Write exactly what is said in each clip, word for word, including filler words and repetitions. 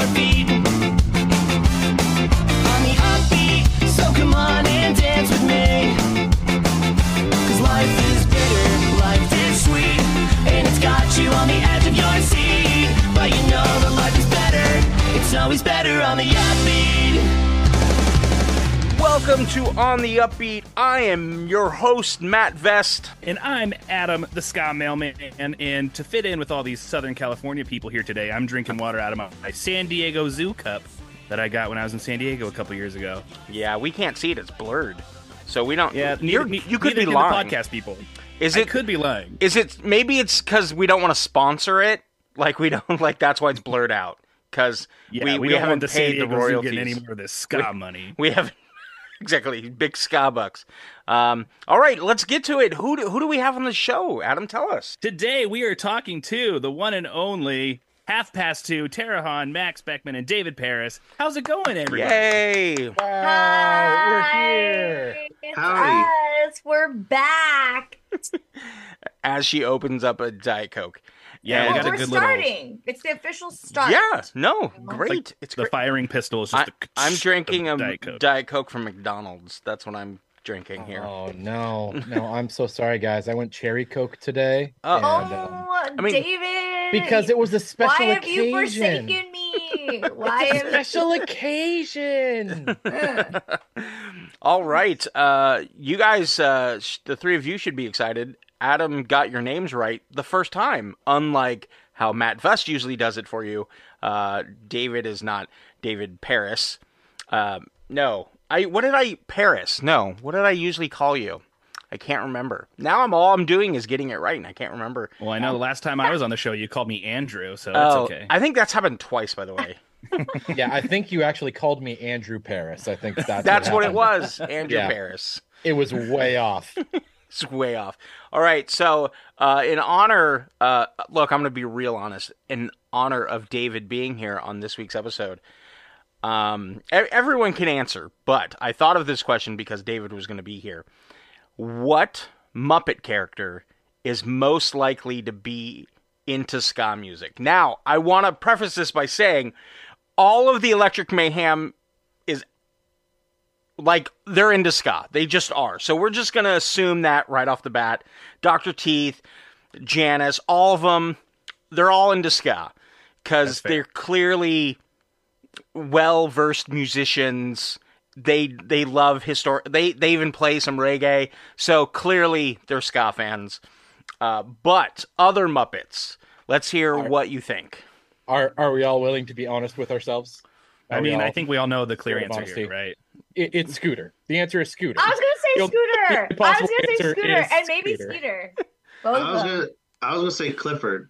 heartbeat. On the upbeat, so come on and dance with me. Cause life is bitter, life is sweet, and it's got you on the edge of your seat. But you know that life is better, it's always better on the upbeat. Welcome to On the Upbeat. I am your host, Matt Vest. And I'm Adam, the Ska Mailman. And, and to fit in with all these Southern California people here today, I'm drinking water out of my, my San Diego Zoo cup that I got when I was in San Diego a couple years ago. Yeah, we can't see it. It's blurred. So we don't... Yeah, you're, neither, you could neither be can lying. The podcast people. Is it, I could be lying. Is it... Maybe it's because we don't want to sponsor it. Like, we don't... Like, that's why it's blurred out. Because yeah, we, we, we don't haven't want the San paid Diego the royalties. Zoo getting any more of this ska we, money. We haven't... Exactly, big ska bucks. Um, all right, let's get to it. Who do, who do we have on the show? Adam, tell us. Today we are talking to the one and only Half Past Two, Tara Hahn, Max Beckman, and David Paris. How's it going, everybody? Yay! Wow, Hi. we're here. It's Howdy. us. We're back. As she opens up a Diet Coke. Yeah, And- we got a we're good little... starting. It's the official start. Yeah, no, great. It's The great. firing pistol is just I, the... I'm drinking a Diet Coke. Diet Coke from McDonald's. That's what I'm drinking here. Oh no, no! I'm so sorry, guys. I went cherry Coke today, Oh. and, um, Oh, I mean- David. because it was a special Why have you occasion. forsaken me? Why have Special occasion. All right. Uh, you guys, uh, sh- the three of you should be excited. Adam got your names right the first time, unlike how Matt Vest usually does it for you. Uh, David is not David Paris. Uh, no. I. What did I... Paris. No. What did I usually call you? I can't remember. Now I'm all I'm doing is getting it right, and I can't remember. Well, I know the last time I was on the show, you called me Andrew, so Oh, that's okay. I think that's happened twice, by the way. Yeah, I think you actually called me Andrew Paris. I think that's That's what it happened. was. Andrew Yeah. Paris. It was way off. It's way off. All right, so uh, in honor, uh, look, I'm going to be real honest. In honor of David being here on this week's episode, um, e- everyone can answer, but I thought of this question because David was going to be here. What Muppet character is most likely to be into ska music? Now, I want to preface this by saying all of the Electric Mayhem is like, they're into ska. They just are. So we're just going to assume that right off the bat. Doctor Teeth, Janice, all of them, they're all into ska. Because they're clearly well-versed musicians. They they love historic... They, they even play some reggae. So clearly they're ska fans. Uh, but other Muppets, let's hear Are- what you think. Are Are we all willing to be honest with ourselves? I Are we mean, all- I think we all know the clear Full of answer honesty. here, right? it, it's Scooter. The answer is Scooter. I was gonna say You'll- Scooter. the I was possible gonna say answer Scooter is and maybe Scooter. Skeeter. Both I was of them. gonna, I was gonna say Clifford.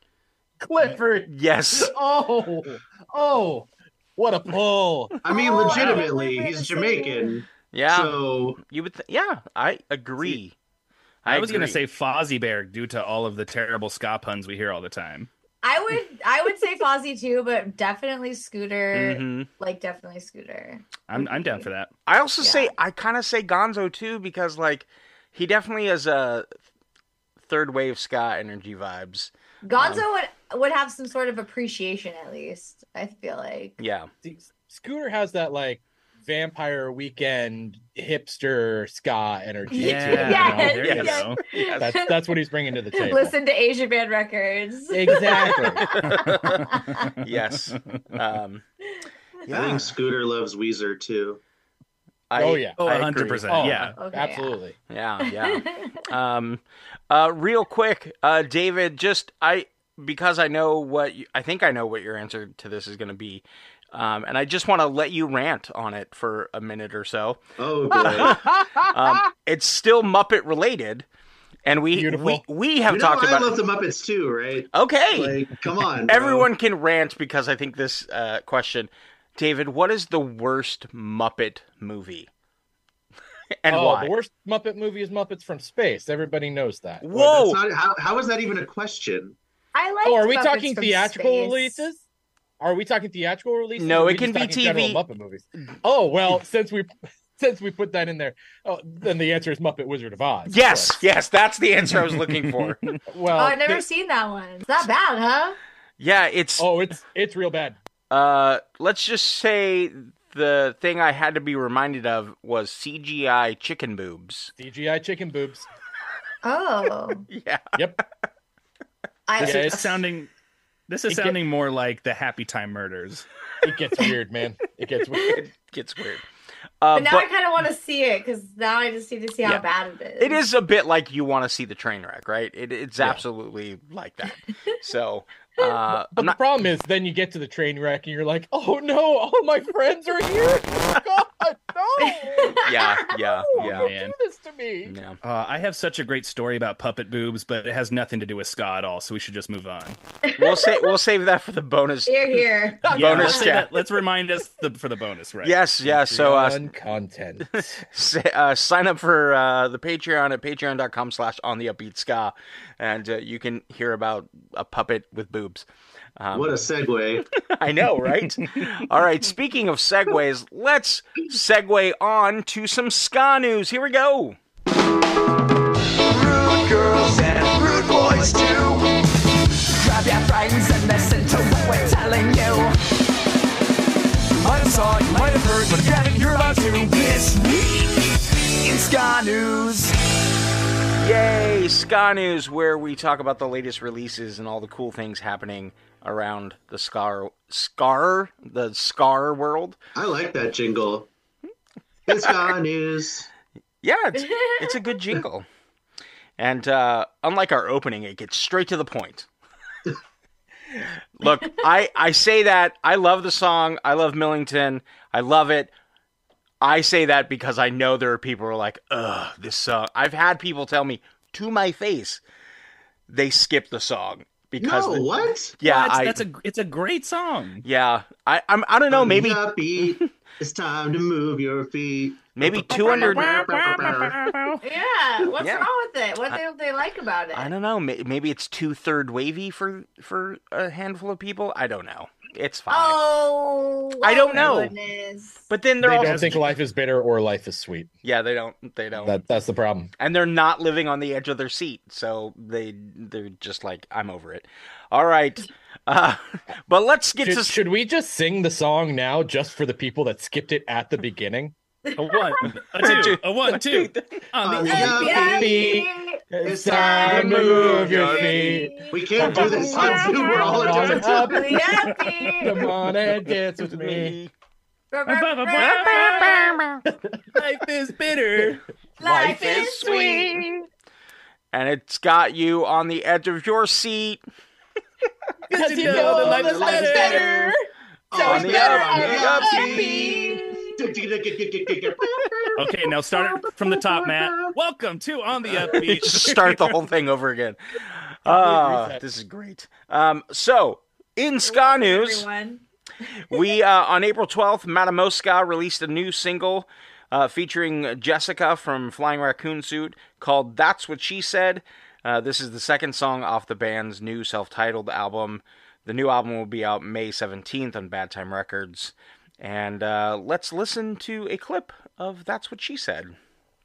Clifford. Yes. Oh, oh, what a pull! I mean, Oh, I legitimately, remember he's the Jamaican. Yeah. So You would th- yeah, I agree. I, was going to agree. say Fozzie Bear due to all of the terrible ska puns we hear all the time. I would I would say Fozzie too, but definitely Scooter. Mhm. Like definitely Scooter. I'm I'm down for that. I also Yeah. say I kind of say Gonzo too because like he definitely has a third wave ska energy vibes. Gonzo would would have some sort of appreciation at least. I feel like. Yeah. See, Scooter has that like Vampire Weekend hipster ska energy. Yeah, to it, you know? Yes, there you yes. go. Yes. That's that's what he's bringing to the table. Listen to Asian Band Records. Exactly. Yes. Um, I yeah. think Scooter loves Weezer too. I, Oh, yeah. Oh, I one hundred percent. Oh, Yeah. Okay, Absolutely. Yeah, yeah. um, uh, real quick, uh, David, just I because I know what you, I think I know what your answer to this is going to be. Um, and I just want to let you rant on it for a minute or so. Oh, good. Um, it's still Muppet related, and we Beautiful. we we have you know, talked I about. love the Muppets too, right? Okay, Like, come on, bro. everyone can rant because I think this uh, question, David, what is the worst Muppet movie, and oh, why? the worst Muppet movie is Muppets from Space. Everybody knows that. Whoa! That's not, how, how is that even a question? I like. Oh, are we Muppets talking from theatrical space. releases? Are we talking theatrical releases? No, or are it we can just be talking T V. general Muppet movies. Oh well, since we since we put that in there, oh, then the answer is Muppet Wizard of Oz. of Yes, course. yes, that's the answer I was looking for. Well, Oh, I've never they- seen that one. It's not bad, huh? Yeah, it's oh, it's it's real bad. Uh, let's just say the thing I had to be reminded of was C G I chicken boobs. C G I chicken boobs. Oh. Yeah. Yep. I, This Yeah, is it's- sounding. This is It get- sounding more like the Happy Time Murders. It gets weird, man. It gets weird. It gets weird. Uh, but now I kind of want to see it because now I just need to see how Yeah. bad it is. it is a bit like you want to see the train wreck, right? It, it's Yeah. absolutely like that. So, uh, But I'm the not. problem is, then you get to the train wreck and you're like, "Oh no, all my friends are here! God, no! Yeah, yeah, No, yeah. don't Man. do this to me." Yeah. Uh, I have such a great story about puppet boobs, but it has nothing to do with ska at all. So we should just move on. We'll say we'll save that for the bonus. Here, here. Yeah, Bonus let's, say chat. that- let's remind us the, for the bonus, right? Yes, yes. So, uh, Patreon content. Say, uh, sign up for uh, the Patreon at patreon.com slash on the upbeat ska, and uh, you can hear about a puppet with boobs. Um, What a segue. I know, right? All right, speaking of segues, let's segue on to some ska news. Here we go. Rude girls and rude boys too. Grab your friends and listen to what we're telling you. Might have saw, you might have heard, but if you haven't, you're about to. This week in ska news. Yay, ska news, where we talk about the latest releases and all the cool things happening around the scar, scar, the scar world. I like that jingle. It's got news. Yeah, it's, it's a good jingle. And uh, unlike our opening, it gets straight to the point. Look, I, I say that. I love the song. I love Millington. I love it. I say that because I know there are people who are like, ugh, this song. I've had people tell me to my face they skip the song. Because No, the- what? Yeah, That's, I, that's a it's a great song. yeah. I, I'm, I don't know, maybe On the upbeat, it's time to move your feet. maybe two hundred. Yeah. What's Yeah. wrong with it? What don't they like about it? I don't know. may- Maybe it's two third wavy for for a handful of people. I don't know. It's fine. Oh, I don't oh know. my goodness. But then they're They also don't think life is bitter or life is sweet. yeah, they don't. They don't. That that's the problem. And they're not living on the edge of their seat, so they they're just like, I'm over it. All right, uh, but let's get Should, to should we just sing the song now, just for the people that skipped it at the beginning? A one, a two, a one, two. On On the the upbeat. Yeah, feet. It's time to move your feet. We can't do this on Zoom. We're all On in different up. times. Happy. Come on and dance with me. Life is bitter. Life is sweet. and it's got you on the edge of your seat. Because you know the life is better. On the better up, on the the upbeat. Okay, now start it from the top, Matt. Welcome to On the Upbeat. Just start the whole thing over again. Ah, reset. this is great. Um, so in ska news, Everyone. we uh, on April twelfth, Matamoska released a new single uh, featuring Jessica from Flying Raccoon Suit called "That's What She Said." Uh, this is the second song off the band's new self-titled album. The new album will be out May seventeenth on Bad Time Records. And uh, let's listen to a clip of "That's What She Said."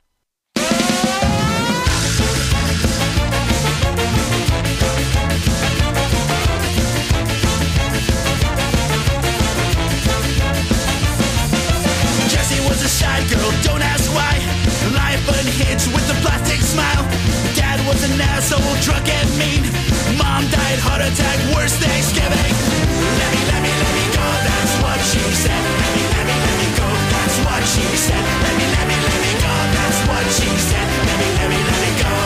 Jessie was a shy girl, don't ask why. Life unhinged with a plastic smile. Dad was an asshole, drunk and mean. Mom died, heart attack, worst Thanksgiving. Let me, let me, let me go, that's what she said. Let me, let me, let me go, that's what she said. Let me, let me, let me go, that's what she said. Let me, let me, let me go.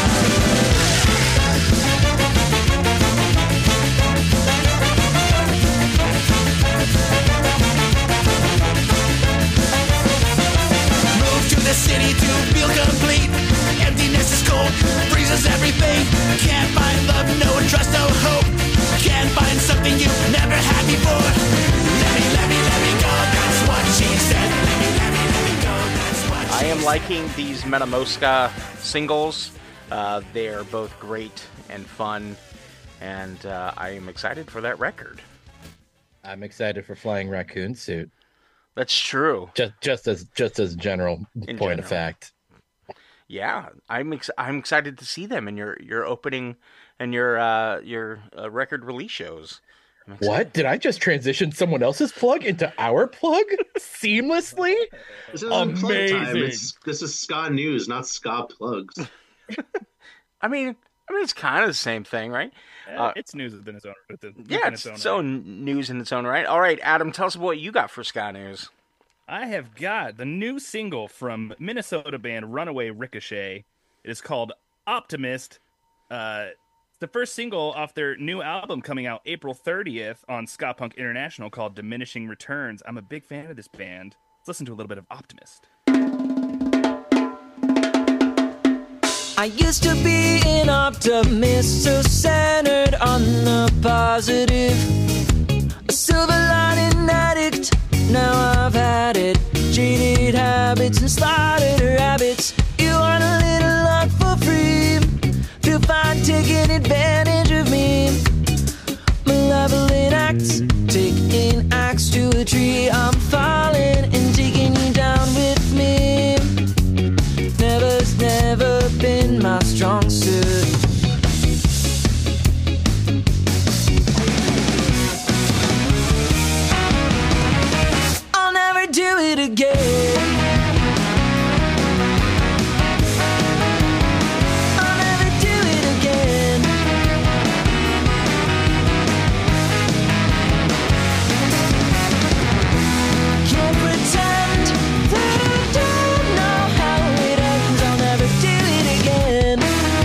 Moved to the city to feel complete. Emptiness is cold, freezes everything. Can't find love, no trust, no hope. Can't find something you've never had before. Let me, let me, let me go, that's what she said. Let me, let me, let me go, that's what she I am said. liking these Metamoska singles. Uh, they are both great and fun, and uh, I am excited for that record. I'm excited for Flying Raccoon Suit. That's true. Just just as just as a general In point of general. fact. Yeah, I'm ex- I'm excited to see them in your your opening and your uh, your uh, record release shows. What? Did I just transition someone else's plug into our plug seamlessly? This isn't plug time. Amazing. It's, this is ska news, not ska plugs. I mean, I mean, it's kind of the same thing, right? Uh, it's news within its own. Within, Yeah, within it's its its own. own news in its own right. All right, Adam, tell us what you got for ska news. I have got the new single from Minnesota band Runaway Ricochet. It is called Optimist. Uh, it's the first single off their new album coming out April thirtieth on Ska Punk International called Diminishing Returns. I'm a big fan of this band. Let's listen to a little bit of Optimist. I used to be an optimist, so centered on the positive. A silver lining addict, now I've had it. Jaded habits and slaughtered rabbits. You want a little luck for free. Feel fine taking advantage of me. Malevolent acts, taking axe to a tree. I'm falling and taking you down with me. Never's never been my strong suit. I'll never do it again. I'll never do it again. Can't pretend that I don't know how it ends. I'll never do it again.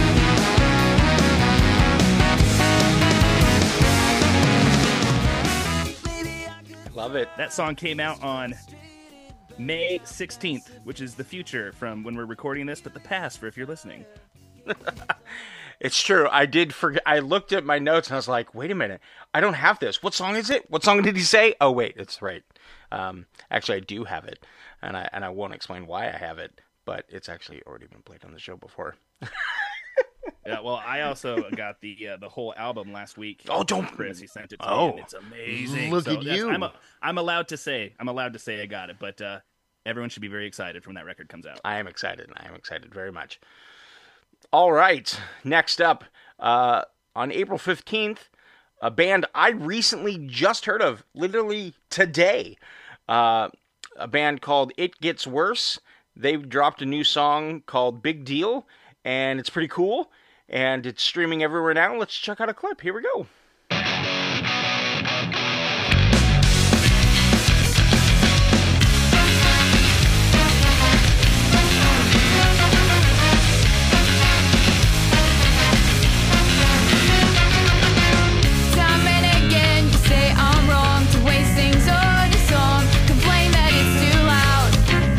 Maybe I could. Love it. That song came out on May sixteenth, which is the future from when we're recording this, but the past for if you're listening. It's true. I did forget. I looked at my notes and I was like, wait a minute. I don't have this. What song is it? What song did he say? Oh, wait, it's right. Um, actually, I do have it, and I and I won't explain why I have it, but it's actually already been played on the show before. Yeah, well, I also got the uh, the whole album last week. Oh, don't- Chris, he sent it to Oh. me, and it's amazing. Look So at that's- you. I'm, a, I'm allowed to say, I'm allowed to say I got it, but uh, everyone should be very excited when that record comes out. I am excited. I am excited very much. All right. Next up, uh, on April fifteenth, a band I recently just heard of, literally today. Uh, a band called It Gets Worse. They've dropped a new song called Big Deal, and it's pretty cool. And it's streaming everywhere now. Let's check out a clip. Here we go. Time and again, you say I'm wrong to waste things on your song. Complain that it's too loud.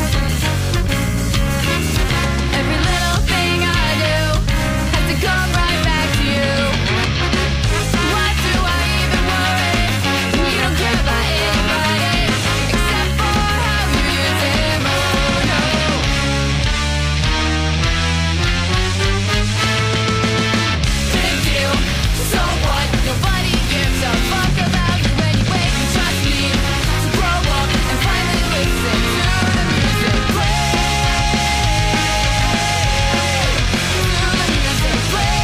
Every little thing I do has to come right back to you. Why do I even worry? You don't care about anybody except for how you use him. Oh no. Big deal. So what? Nobody gives a fuck about you anyway. Trust me to grow up and finally listen to the music play. To the music play.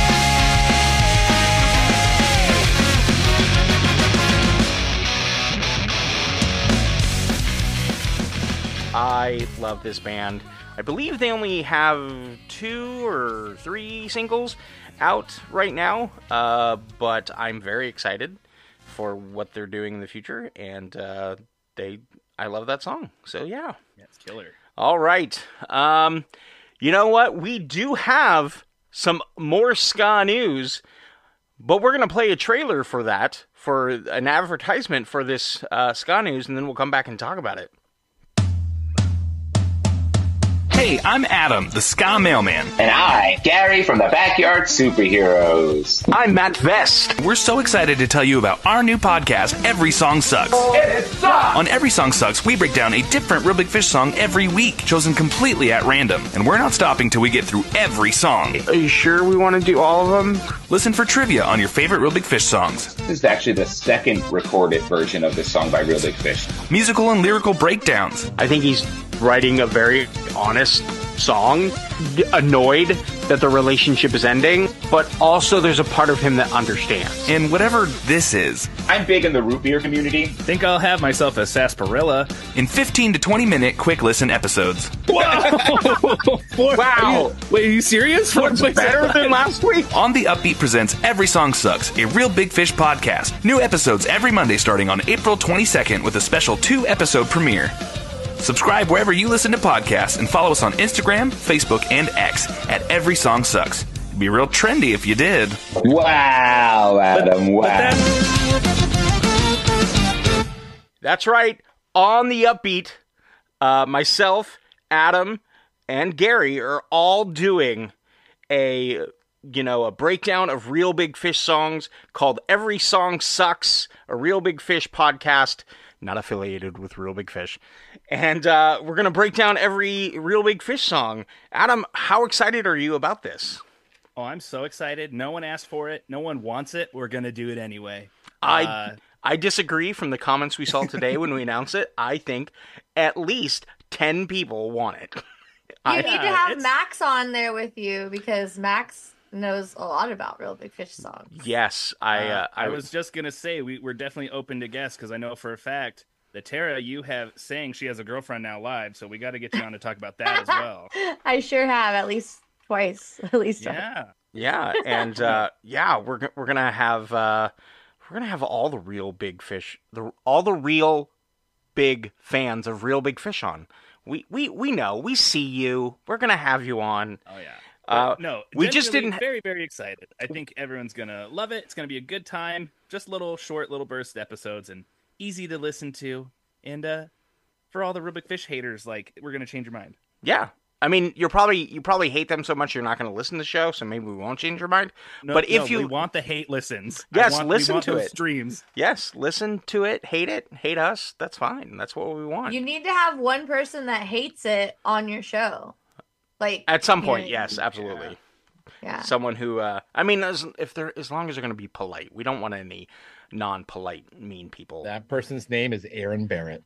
I love this band. I believe they only have two or three singles out right now, uh, but I'm very excited for what they're doing in the future, and uh, they, I love that song. So yeah. Yeah, it's killer. All right. Um, you know what? We do have some more ska news, but we're going to play a trailer for that, for an advertisement for this uh, ska news, and then we'll come back and talk about it. Hey, I'm Adam, the Ska Mailman. And I, Gary from the Backyard Superheroes. I'm Matt Vest. We're so excited to tell you about our new podcast, Every Song Sucks. It sucks! On Every Song Sucks, we break down a different Real Big Fish song every week, chosen completely at random. And we're not stopping till we get through every song. Are you sure we want to do all of them? Listen for trivia on your favorite Real Big Fish songs. This is actually the second recorded version of this song by Real Big Fish. Musical and lyrical breakdowns. I think he's writing a very honest song, annoyed that the relationship is ending, but also there's a part of him that understands. And whatever this is, I'm big in the root beer community. Think I'll have myself a sarsaparilla. in fifteen to twenty minute quick listen episodes. Wow. Wait, are you serious? What's better than last week? On the Upbeat presents Every Song Sucks, a Real Big Fish podcast. New episodes every Monday starting on April twenty-second with a special two-episode premiere. Subscribe wherever you listen to podcasts and follow us on Instagram, Facebook, and X at Every Song Sucks. It'd be real trendy if you did. Wow, Adam, wow. That's right. On the Upbeat, uh, myself, Adam, and Gary are all doing a, you know, a breakdown of Real Big Fish songs called Every Song Sucks, a Real Big Fish podcast, not affiliated with Real Big Fish. And uh, we're going to break down every Real Big Fish song. Adam, how excited are you about this? Oh, I'm so excited. No one asked for it. No one wants it. We're going to do it anyway. I Uh, I disagree from the comments we saw today when we announced it. I think at least ten people want it. You I, need to have it's- Max on there with you because Max knows a lot about Real Big Fish songs. yes, I, Uh, uh, I was just gonna say we, we're definitely open to guests because I know for a fact that Tara, you have saying she has a girlfriend now live, so we got to get you on to talk about that as well. I sure have at least twice. At least twice. Yeah, Yeah, and uh, yeah, we're go- we're gonna have uh, we're gonna have all the Real Big Fish, the all the real big fans of Real Big Fish on. We we we know, we see you. We're gonna have you on. oh yeah. Uh, no, we just genuinely didn't- Very, very excited. I think everyone's gonna love it. It's gonna be a good time. Just little short, little burst episodes and easy to listen to. And uh, for all the Real Big Fish haters, like we're gonna change your mind. Yeah, I mean, you're probably you probably hate them so much you're not gonna listen to the show, so maybe we won't change your mind. No, but if no, you we want the hate listens, I Yes, want- listen we want to those it. Streams. yes, listen to it, hate it, hate us. That's fine. That's what we want. You need to have one person that hates it on your show. Like At some you point, know, yes, absolutely. Yeah. Someone who, uh, I mean, as if they're as long as they're going to be polite, we don't want any non-polite, mean people. That person's name is Aaron Barrett.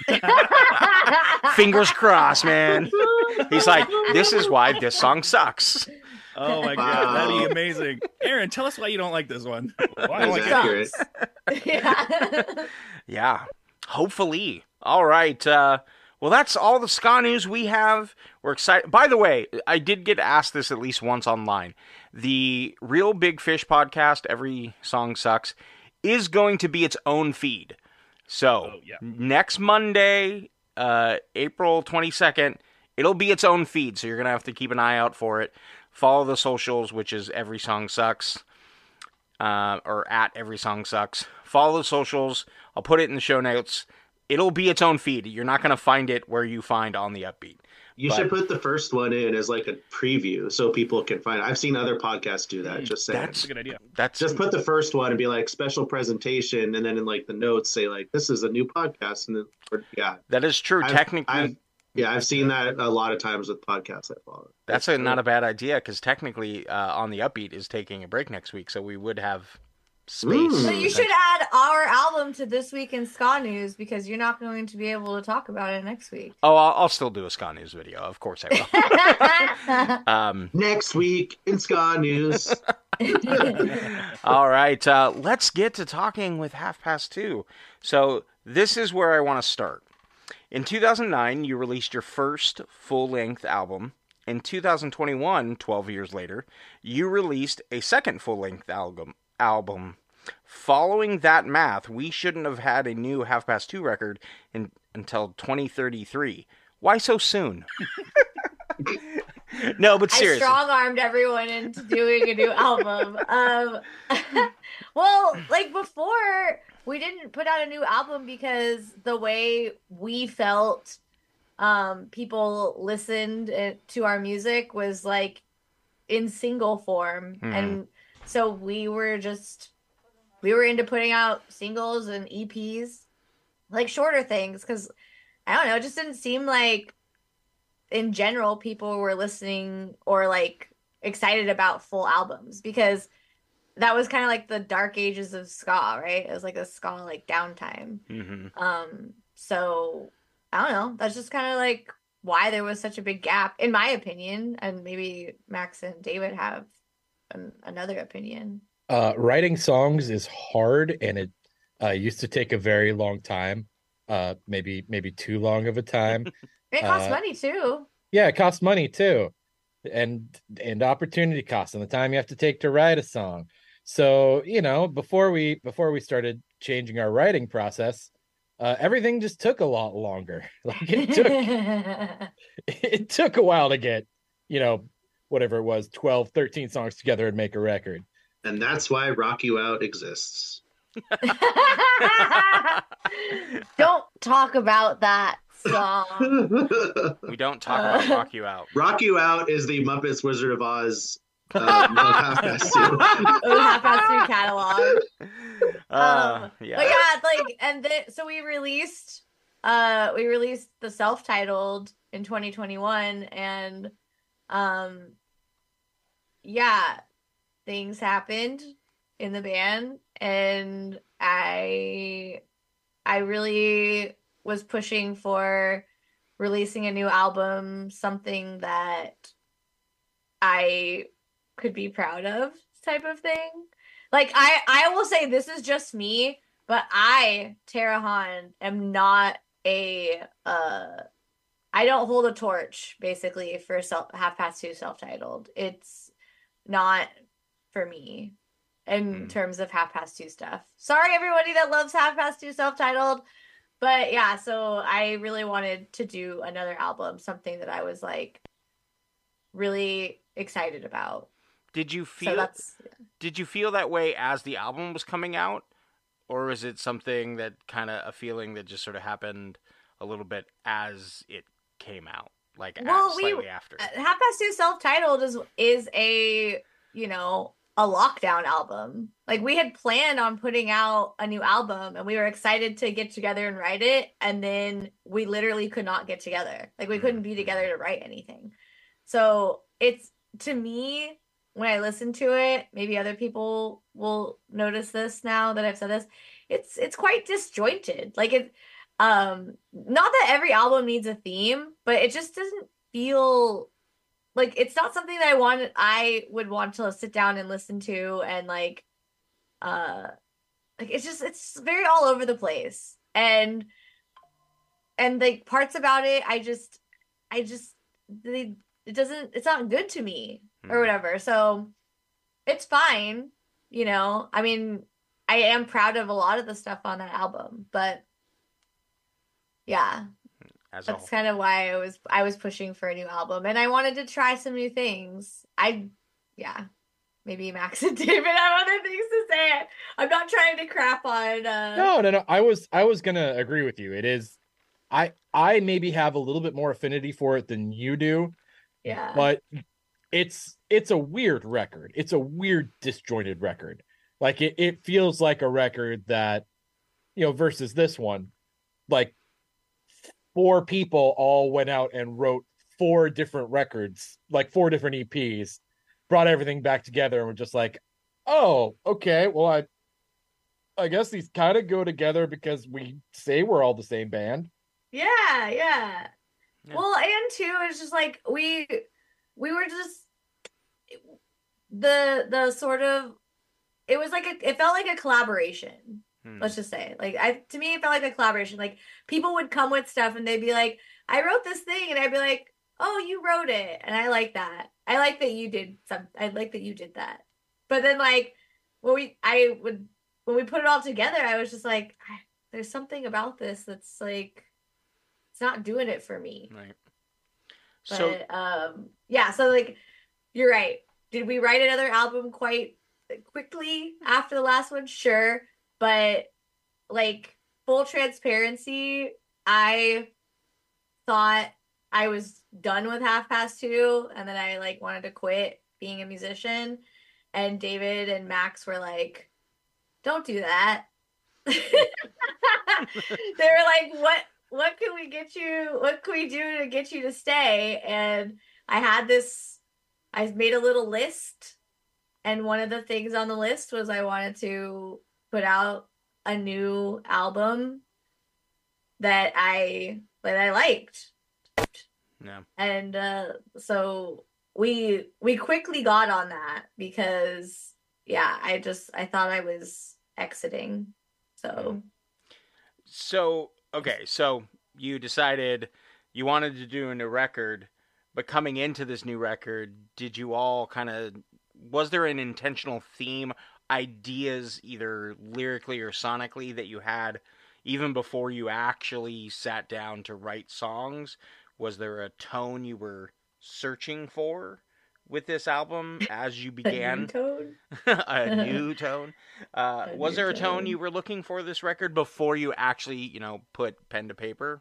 Fingers crossed, man. He's like, this is why this song sucks. Oh my Wow. god, that'd be amazing. Aaron, tell us why you don't like this one. Why don't That's like it? accurate. yeah. Yeah, hopefully. All right. Uh, well, that's all the ska news we have. We're excited. By the way, I did get asked this at least once online. The Real Big Fish podcast, Every Song Sucks, is going to be its own feed. So Oh, yeah. next Monday, uh, April twenty-second, it'll be its own feed. So you're going to have to keep an eye out for it. Follow the socials, which is Every Song Sucks, uh, or at Every Song Sucks. Follow the socials. I'll put it in the show notes. It'll be its own feed. You're not going to find it where you find On the Upbeat. You But- should put the first one in as like a preview so people can find it. I've seen other podcasts do that. Just saying. That's That's a good idea. That's Just put the first one and be like special presentation, and then in like the notes say like this is a new podcast, and then or, yeah, that is true. I've- Technically, I've, yeah, I've seen that a lot of times with podcasts I follow. that's a, not a bad idea because technically, uh, On the Upbeat is taking a break next week, so we would have space. Ooh. So you should add our album to this week in ska news because you're not going to be able to talk about it next week. Oh, I'll, I'll still do a ska news video. Of course I will. um, Next week in ska news. all right, uh, let's get to talking with Half Past Two. So this is where I want to start. In two thousand nine, you released your first full-length album. In two thousand twenty-one, twelve years later, you released a second full-length album. Album. Following that math, we shouldn't have had a new Half Past Two record in, until twenty thirty-three. Why so soon? No, but I seriously. strong armed everyone into doing a new album. Um, well, like before, we didn't put out a new album because the way we felt um, people listened uh, to our music was like in single form. Mhm. And so we were just, we were into putting out singles and E Ps, like shorter things, because I don't know, it just didn't seem like in general people were listening or like excited about full albums because that was kind of like the dark ages of ska, right? It was like a ska like downtime. Mhm. Um, so I don't know. That's just kind of like why there was such a big gap, in my opinion, and maybe Max and David have an, another opinion. Uh, writing songs is hard, and it uh, used to take a very long time. Uh, maybe maybe too long of a time. It costs Uh, money too. Yeah, it costs money too, and and opportunity costs and the time you have to take to write a song. So, you know, before we before we started changing our writing process, uh, everything just took a lot longer. Like it took it took a while to get, you know, whatever it was, twelve, thirteen songs together and make a record. And that's why Rock You Out exists. Don't talk about that song. We don't talk about Rock You Out. Rock You Out is the Muppets Wizard of Oz uh, of Half Past Two. Oh, Half Past Two catalog. Uh, Um, yeah. But yeah, like, and then so we released, uh, we released the self-titled in twenty twenty-one, and, um, yeah, things happened in the band, and I, I really was pushing for releasing a new album, something that I could be proud of, type of thing. Like, I, I will say this is just me, but I, Tara Hahn, am not a, uh, I don't hold a torch, basically, for self, Half Past Two self-titled. It's not for me in Mm. terms of Half Past Two stuff. Sorry, everybody that loves Half Past Two self-titled, but yeah, so I really wanted to do another album, something that I was, like, really excited about. Did you So feel that's... did you feel that way as the album was coming out, or is it something that kind of a feeling that just sort of happened a little bit as it came out, like Well, a- we- slightly after? Uh, Half Past Two self-titled is is a, you know, a lockdown album. Like, we had planned on putting out a new album, and we were excited to get together and write it, and then we literally could not get together. Like, we couldn't be together to write anything. So it's, to me, when I listen to it, maybe other people will notice this now that I've said this, it's it's quite disjointed. Like, it um not that every album needs a theme, but it just doesn't feel like, it's not something that I want I would want to sit down and listen to, and like uh like it's just it's very all over the place. And and like parts about it I just I just they it doesn't it's not good to me or whatever. So it's fine, you know. I mean, I am proud of a lot of the stuff on that album, but yeah, As a that's whole. kind of why I was I was pushing for a new album, and I wanted to try some new things. I yeah, maybe Max and David have other things to say. I'm not trying to crap on uh No, no, no. I was I was gonna agree with you. It is I I maybe have a little bit more affinity for it than you do, yeah. but it's it's a weird record. It's a weird disjointed record. Like it, it feels like a record that, you know, versus this one, like four people all went out and wrote four different records, like four different E Ps, brought everything back together and were just like, oh, okay, well, I I guess these kind of go together because we say we're all the same band. Yeah, yeah. Yeah. Well, and too, it's just like we we were just the the sort of it was like a it felt like a collaboration. Hmm. Let's just say, like, I to me it felt like a collaboration. Like, people would come with stuff and they'd be like, I wrote this thing, and I'd be like, oh, you wrote it, and I like that. I like that you did some. I like that you did that. But then, like, when we I would when we put it all together, I was just like, I, there's something about this that's like, it's not doing it for me. Right. But So um, yeah. So like, you're right. Did we write another album quite quickly after the last one? Sure, but like, full transparency, I thought I was done with Half Past Two, and then I like wanted to quit being a musician. And David and Max were like, "Don't do that." They were like, "What? What can we get you? What can we do to get you to stay?" And I had this. I made a little list, and one of the things on the list was I wanted to put out a new album that I that I liked. Yeah. And uh, so we we quickly got on that because yeah, I just I thought I was exiting. So So, okay, so you decided you wanted to do a new record, but coming into this new record, did you all kind of, was there an intentional theme, ideas, either lyrically or sonically, that you had even before you actually sat down to write songs? Was there a tone you were searching for with this album as you a new began? tone. A new tone. Uh, A was new there a tone tone. you were looking for this record before you actually, you know, put pen to paper?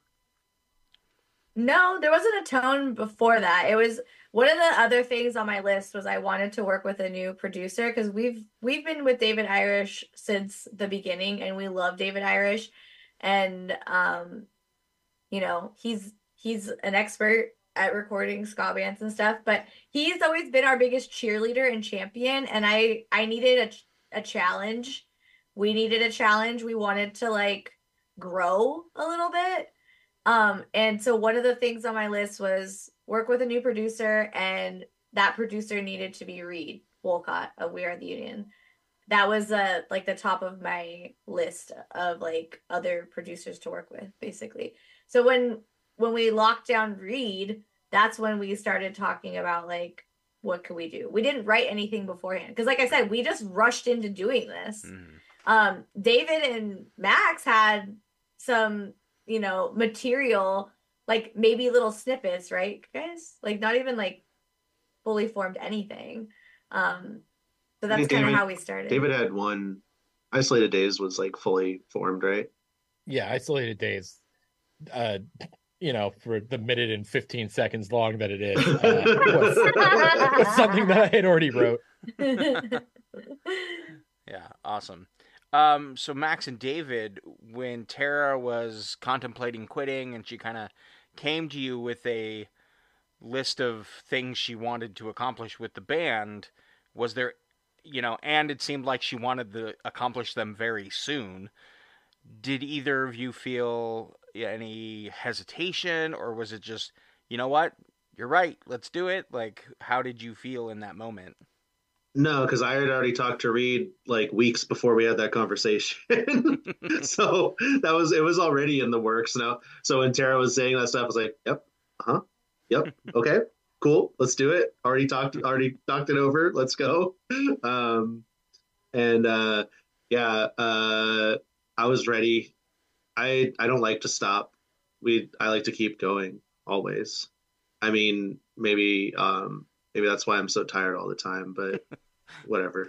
No, there wasn't a tone before that. It was one of the other things on my list was I wanted to work with a new producer because we've we've been with David Irish since the beginning and we love David Irish and um you know, he's he's an expert at recording ska bands and stuff, but he's always been our biggest cheerleader and champion and I I needed a a challenge. We needed a challenge. We wanted to like grow a little bit. Um, and so one of the things on my list was work with a new producer, and that producer needed to be Reed Wolcott of We Are the Union. That was uh like the top of my list of like other producers to work with, basically. So when when we locked down Reed, that's when we started talking about like what could we do. We didn't write anything beforehand because, like I said, we just rushed into doing this. Mm. Um, David and Max had some, you know, material, like maybe little snippets, right, guys? Like not even like fully formed anything. Um, so I that's think kind of David- how we started. David had one. Isolated Days was like fully formed, right? Yeah, Isolated Days. Uh, you know, for the minute and fifteen seconds long that it is, uh, was, was something that I had already wrote. Yeah, awesome. Um, so Max and David, when Tara was contemplating quitting and she kind of came to you with a list of things she wanted to accomplish with the band, was there, you know, and it seemed like she wanted to accomplish them very soon. Did either of you feel any hesitation, or was it just, you know what, you're right, let's do it? Like, how did you feel in that moment? No, because I had already talked to Reed like weeks before we had that conversation. So that was it was already in the works now. So when Tara was saying that stuff, I was like, yep, uh-huh, yep, okay, cool, let's do it. Already talked already talked it over, let's go. Um and uh yeah, uh I was ready. I I don't like to stop. We I like to keep going always. I mean, maybe um maybe that's why I'm so tired all the time, but whatever.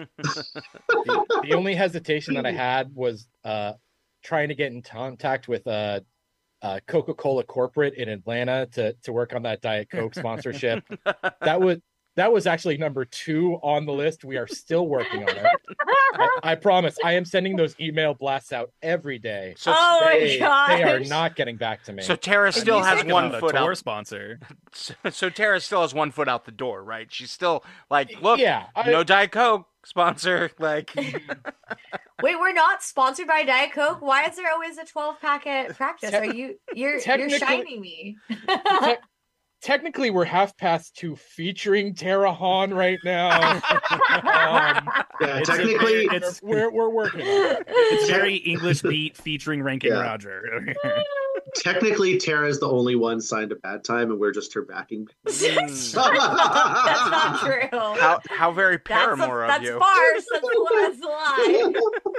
The, the only hesitation that I had was uh, trying to get in contact with uh, uh, Coca-Cola corporate in Atlanta to to work on that Diet Coke sponsorship. That was that was actually number two on the list. We are still working on it. I, I promise. I am sending those email blasts out every day. So, Oh my they, they are gosh. not getting back to me. so Tara still you has think one About a foot tour out. sponsor. So, so Tara still has one foot out the door, right? She's still like, look, yeah, I, no Diet Coke sponsor. Like, Wait, we're not sponsored by Diet Coke. Why is there always a twelve pack at practice? Te- Are you you're you're technically- shining me? te- technically we're half past two featuring Tara Hahn right now. Um, Yeah, It's a- technically, it's- we're we're working on it. It's very English beat featuring Rankin Yeah. Roger. technically, Tara's the only one signed to Bad Time, and we're just her backing. mm, That's not true. how how very that's a, Paramore of that's you. farce. That's a, that's a lie.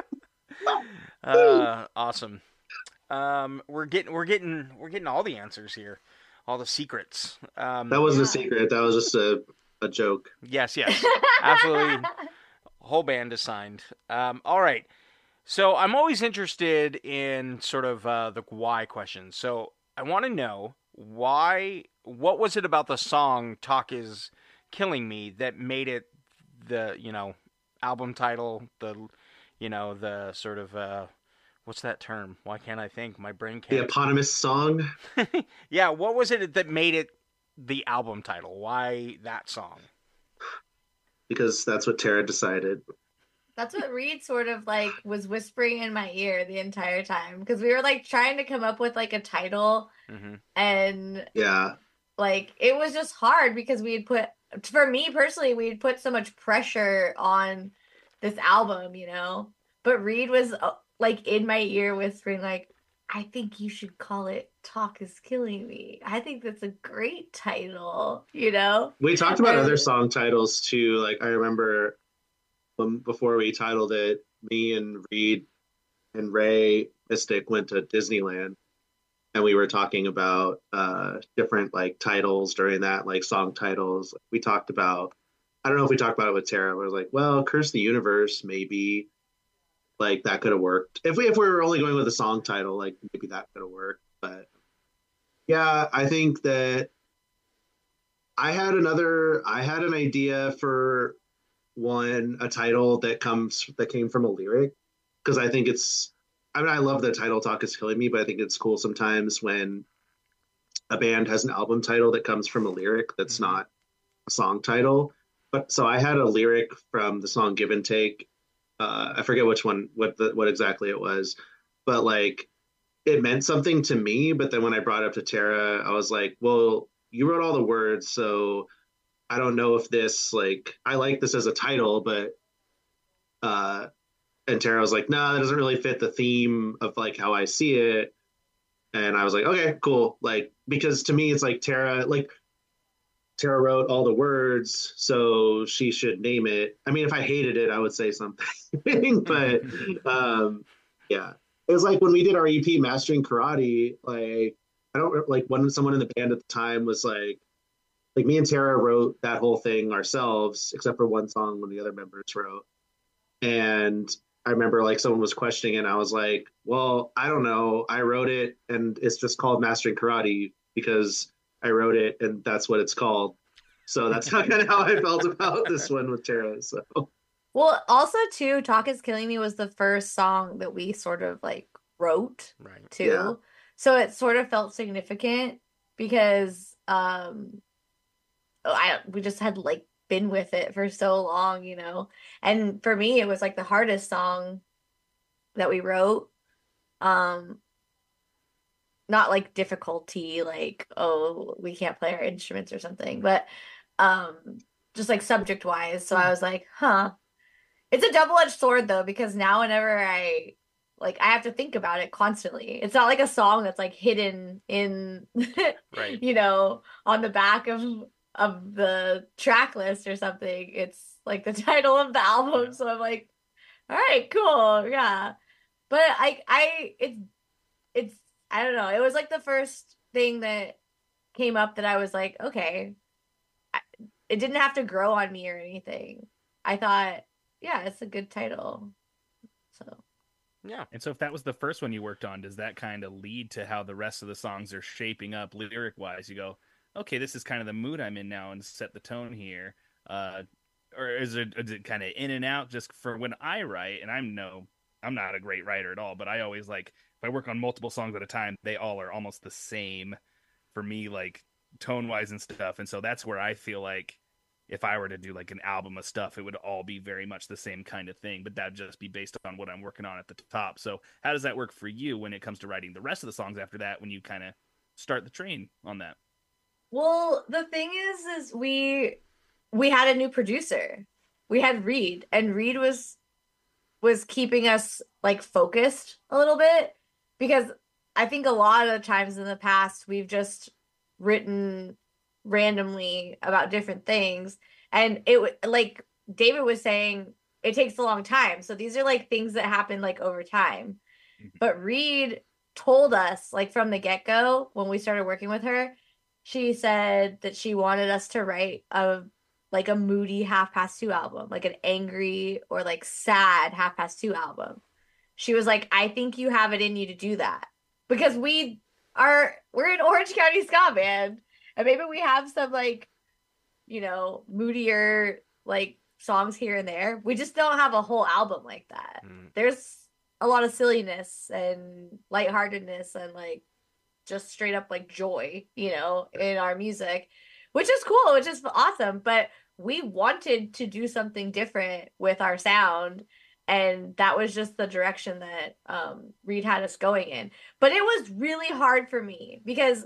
Uh, awesome. Um, we're getting we're getting we're getting all the answers here, all the secrets. Um, That wasn't Yeah. a secret. That was just a, a joke. yes, yes, absolutely. Whole band is signed. Um, all right. So I'm always interested in sort of uh, the why questions. So I want to know why. What was it about the song "Talk Is Killing Me" that made it the you know album title? The you know the sort of uh, what's that term? Why can't I think? My brain The can't. eponymous song. Yeah, what was it that made it the album title? Why that song? Because that's what Tara decided. That's what Reed sort of like was whispering in my ear the entire time because we were like trying to come up with like a title hmm and Yeah. Like, it was just hard because we had put, for me personally, we had put so much pressure on this album, you know? But Reed was uh, like in my ear whispering, like, I think you should call it Talk is Killing Me. I think that's a great title, you know? We talked about And- other song titles too. Like I remember when, before we titled it, me and Reed and Ray Mystic went to Disneyland, and we were talking about uh, different like titles during that, like song titles. We talked about, I don't know if we talked about it with Tara. We was like, well, Curse the Universe, maybe. Like that could have worked if we if we were only going with a song title. Like maybe that could have worked. But yeah, I think that I had another. I had an idea for one, a title that comes that came from a lyric, because I think it's. I mean, I love the title "Talk Is Killing Me," but I think it's cool sometimes when a band has an album title that comes from a lyric that's not a song title. But so I had a lyric from the song "Give and Take." Uh, I forget which one, what the, what exactly it was, but like it meant something to me. But then when I brought it up to Tara, I was like, well, you wrote all the words, so I don't know if this, like, I like this as a title, but, uh, and Tara was like, no, nah, that doesn't really fit the theme of like how I see it. And I was like, okay, cool. Like, because to me, it's like Tara, like, Tara wrote all the words, so she should name it. I mean, if I hated it, I would say something. But um, yeah, it was like when we did our E P, Mastering Karate. Like, I don't like when someone in the band at the time was like, like me and Tara wrote that whole thing ourselves, except for one song when the other members wrote. And I remember like someone was questioning it, and I was like, well, I don't know. I wrote it, and it's just called Mastering Karate because I wrote it, and that's what it's called. So that's kind of how I felt about this one with Tara. So Well, also too, Talk is Killing Me was the first song that we sort of like wrote Right. too. Yeah. So it sort of felt significant because um I we just had like been with it for so long, you know. And for me it was like the hardest song that we wrote. Um not like difficulty, like, oh, we can't play our instruments or something, but um just like subject wise. So I was like, huh. It's a double-edged sword though, because now whenever I like I have to think about it constantly. It's not like a song that's like hidden in Right. you know, on the back of of the track list or something. It's like the title of the album. So I'm like, all right, cool, yeah. But I I it's it's I don't know. It was like the first thing that came up that I was like, okay. I, it didn't have to grow on me or anything. I thought, yeah, it's a good title. So, Yeah. And so if that was the first one you worked on, does that kind of lead to how the rest of the songs are shaping up lyric wise? You go, okay, this is kind of the mood I'm in now and set the tone here. Uh, or is it, is it kind of in and out just for when I write? And I'm no, I'm not a great writer at all, but I always like, if I work on multiple songs at a time, they all are almost the same for me, like tone wise and stuff. And so that's where I feel like if I were to do like an album of stuff, it would all be very much the same kind of thing, but that'd just be based on what I'm working on at the top. So how does that work for you when it comes to writing the rest of the songs after that, when you kind of start the train on that? well, the thing is, is we we had a new producer. We had Reed, and Reed was was keeping us like focused a little bit, because I think a lot of the times in the past we've just written randomly about different things, and it w- like David was saying, it takes a long time. So these are like things that happen like over time. Mhm. But Reed told us like from the get-go when we started working with her, she said that she wanted us to write a like a moody half past two album, like an angry or like sad half past two album. She was like, I think you have it in you to do that, because we are we're an Orange County ska band, and maybe we have some like, you know, moodier like songs here and there. We just don't have a whole album like that. Mm. There's a lot of silliness and lightheartedness and like just straight up like joy, you know, in our music, which is cool, which is awesome. But we wanted to do something different with our sound, and that was just the direction that um, Reed had us going in. But it was really hard for me because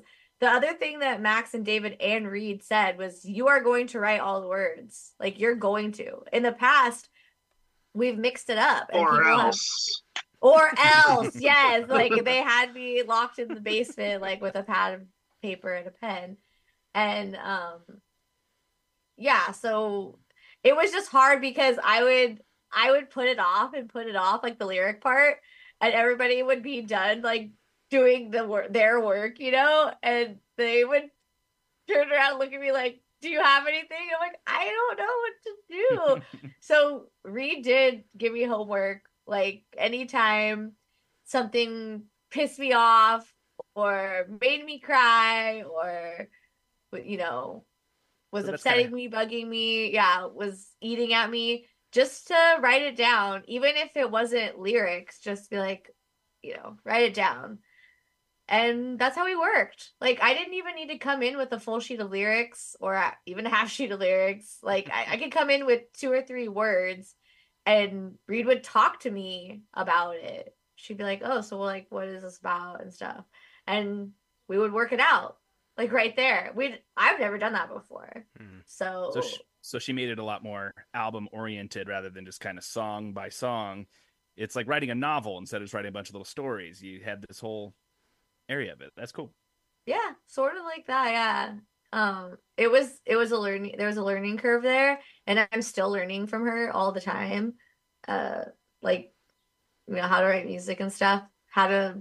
the other thing that Max and David and Reed said was, you are going to write all the words. Like, you're going to. In the past, we've mixed it up. And Or people have- else. Or else, yes. Like, they had me locked in the basement, like, with a pad of paper and a pen. And, um, yeah, so it was just hard because I would, I would put it off and put it off, like, the lyric part, and everybody would be done, like, doing the work, their work, you know, and they would turn around and look at me like, do you have anything? I'm like, I don't know what to do. So Reed did give me homework, like anytime something pissed me off or made me cry or, you know, was So that's upsetting kinda- me, bugging me, yeah, was eating at me, just to write it down, even if it wasn't lyrics, just be like, you know, write it down. And that's how we worked. Like, I didn't even need to come in with a full sheet of lyrics or a- even a half sheet of lyrics. Like, I, I could come in with two or three words and Reed would talk to me about it. She'd be like, oh, so, like, what is this about and stuff. And we would work it out, like, right there. We'd, I've never done that before. Mhm. So, So she, so she made it a lot more album oriented rather than just kind of song by song. It's like writing a novel instead of just writing a bunch of little stories. You had this whole area of it. That's cool. yeah, sort of like that, yeah. Um, it was it was a learning there was a learning curve there, and I'm still learning from her all the time. Uh, like, you know, how to write music and stuff, how to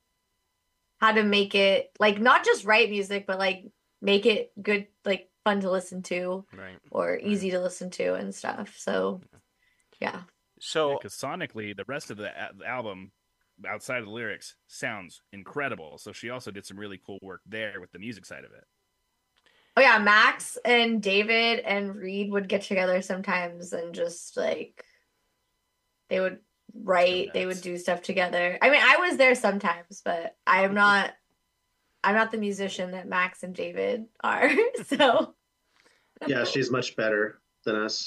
how to make it like not just write music, but like make it good, like fun to listen to Right. or easy to listen to and stuff. So, yeah. So Because sonically, the rest of the, a- the album, outside of the lyrics, sounds incredible. So she also did some really cool work there with the music side of it. Oh yeah, Max and David and Reed would get together sometimes and just like they would write, they would nuts. do stuff together. I mean, I was there sometimes, but I am not I'm not the musician that Max and David are. So Yeah, she's much better than us.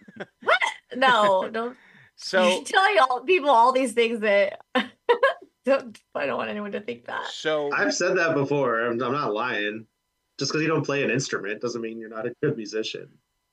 no, don't so tell y'all people all these things that don't, I don't want anyone to think that. so I've said that before. I'm, I'm not lying. Just because you don't play an instrument doesn't mean you're not a good musician.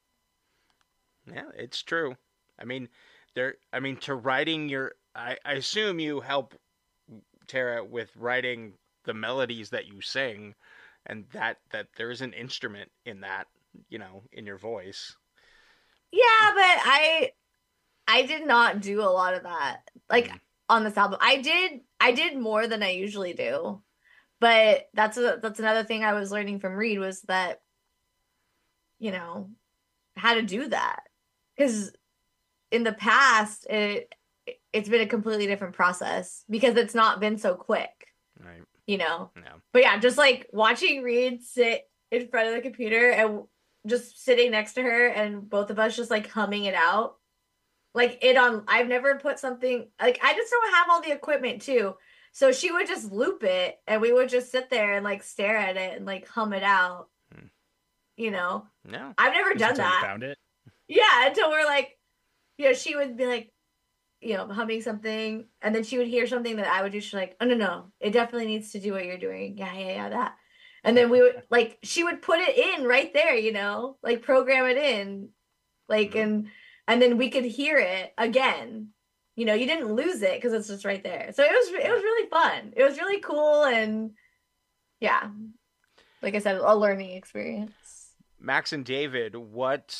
yeah, it's true. I mean, there. I mean, to writing your. I, I assume you help Tara with writing the melodies that you sing, and that that there is an instrument in that. You know, in your voice. Yeah, but I I did not do a lot of that. Like Mm. on this album. I did I did more than I usually do. But that's a, that's another thing I was learning from Reed was that, you know, how to do that. Because in the past, it it's been a completely different process because it's not been so quick, Right. you know. Yeah. But yeah, just like watching Reed sit in front of the computer and just sitting next to her and both of us just like humming it out. Like it on, I've never put something, like I just don't have all the equipment too. So she would just loop it and we would just sit there and like stare at it and like hum it out. Hmm. You know, No. I've never Just done until you that. found it. Yeah, until we're like, you know, she would be like, you know, humming something, and then she would hear something that I would do. She's like, oh no, no, it definitely needs to do what you're doing. Yeah, yeah, yeah, that. And then we would like, she would put it in right there, you know, like program it in, like, Mhm. and and then we could hear it again. You know, you didn't lose it because it's just right there. So it was it was really fun. It was really cool, and yeah, like I said, a learning experience. Max and David, what,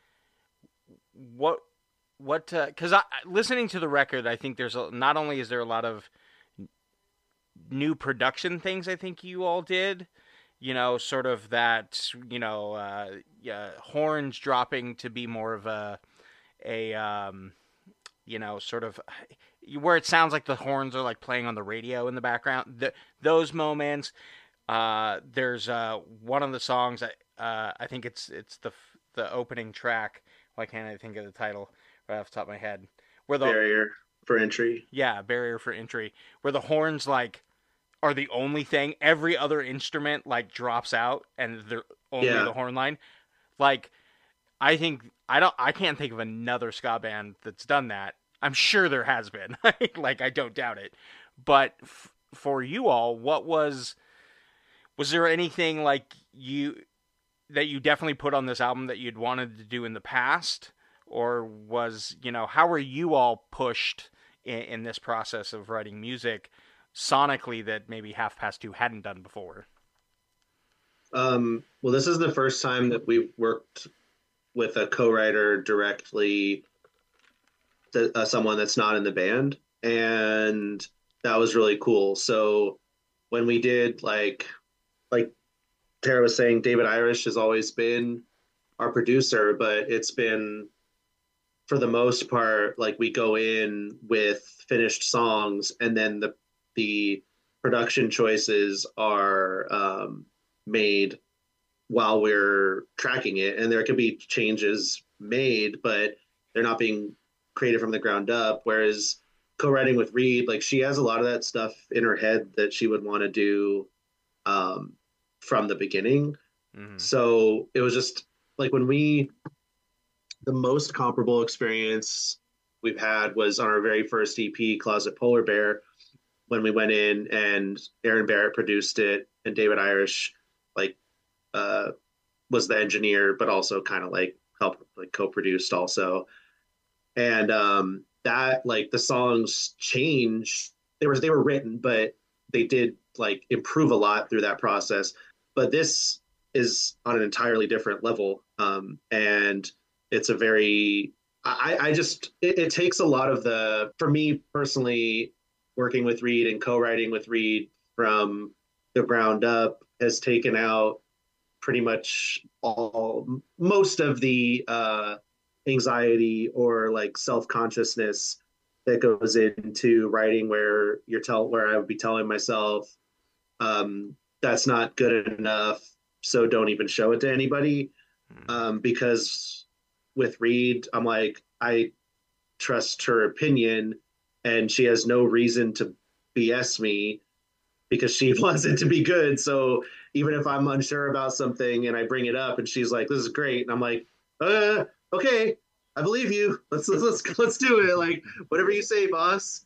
what, what? Because I listening to the record, I think there's a, not only is there a lot of n- new production things I think you all did, you know, sort of that, you know, uh, yeah, horns dropping to be more of a, a, um, you know, sort of where it sounds like the horns are like playing on the radio in the background. The, those moments. Uh, there's uh, one of the songs. Uh, I think it's it's the the opening track. Why can't I think of the title right off the top of my head? Where the Barrier for entry. yeah barrier for entry, where the horns like are the only thing. Every other instrument like drops out, and they're only Yeah. the horn line. Like I think I don't I can't think of another ska band that's done that. I'm sure there has been. Like I don't doubt it. But f- for you all, what was Was there anything like you that you definitely put on this album that you'd wanted to do in the past, or was, you know, how were you all pushed in, in this process of writing music sonically that maybe Half Past Two hadn't done before? Um, well, this is the first time that we've worked with a co-writer directly, to, uh, someone that's not in the band, and that was really cool. So when we did like like Tara was saying, David Irish has always been our producer, but it's been, for the most part, like we go in with finished songs, and then the the production choices are um, made while we're tracking it, and there could be changes made, but they're not being created from the ground up. Whereas co-writing with Reed, like she has a lot of that stuff in her head that she would want to do um, from the beginning. Mm-hmm. So it was just like when we, the most comparable experience we've had was on our very first E P, Closet Polar Bear, when we went in and Aaron Barrett produced it and David Irish like uh, was the engineer, but also kind of like helped like co-produced also. And um, that like the songs changed. They were they were written, but they did like improve a lot through that process. But this is on an entirely different level, um, and it's a very I, I just it, it takes a lot of the, for me personally, working with Reed and co-writing with Reed from the ground up has taken out pretty much all most of the uh, anxiety or like self-consciousness that goes into writing, where you're tell where I would be telling myself, um, that's not good enough, so don't even show it to anybody. Um, because with Reed, I'm like, I trust her opinion, and she has no reason to B S me because she wants it to be good. So even if I'm unsure about something and I bring it up and she's like, this is great, and I'm like, uh, okay, I believe you. Let's let's let's, let's do it. Like, whatever you say, boss.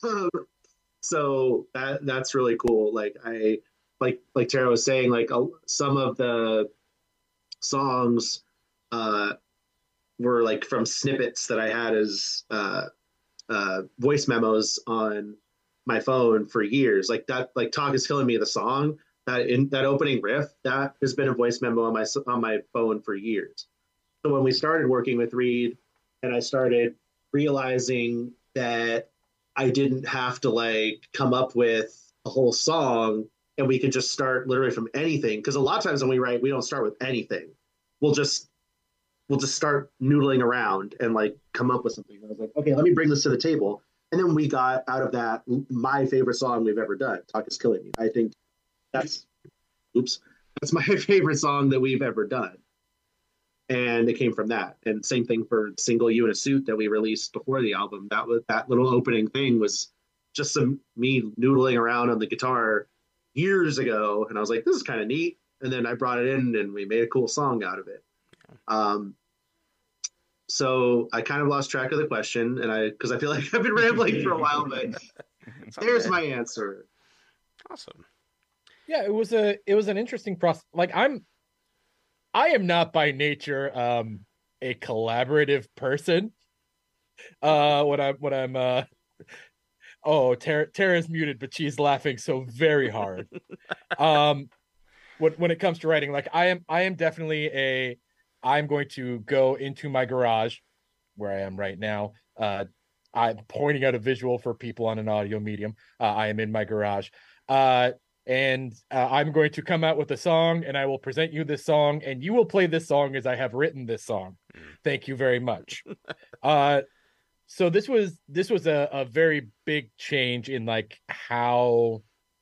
So that that's really cool. Like I like like Tara was saying, like uh, some of the songs uh, were like from snippets that I had as uh, uh, voice memos on my phone for years. Like that, like "Talk Is Killing Me," the song, that in that opening riff, that has been a voice memo on my on my phone for years. So when we started working with Reed, and I started realizing that I didn't have to like come up with a whole song, and we could just start literally from anything. Because a lot of times when we write, we don't start with anything. We'll just we'll just start noodling around and like come up with something. And I was like, okay, let me bring this to the table. And then we got out of that my favorite song we've ever done, "Talk Is Killing Me." I think that's oops, that's my favorite song that we've ever done. And it came from that. And same thing for "Single You in a Suit" that we released before the album. That was that little opening thing was just some me noodling around on the guitar years ago, and I was like, this is kind of neat. And then I brought it in and we made a cool song out of it. Um, so I kind of lost track of the question, and I because I feel like I've been rambling for a while, but there's my answer. Awesome. Yeah, it was a it was an interesting process. Like I'm I am not by nature um a collaborative person. Uh when I'm when I'm uh oh Tara Tara's muted, but she's laughing so very hard. um when when it comes to writing, like I am I am definitely a I'm going to go into my garage where I am right now. Uh I'm pointing out a visual for people on an audio medium. Uh, I am in my garage. Uh And uh, I'm going to come out with a song, and I will present you this song, and you will play this song as I have written this song. Thank you very much. uh, so this was this was a, a very big change in like how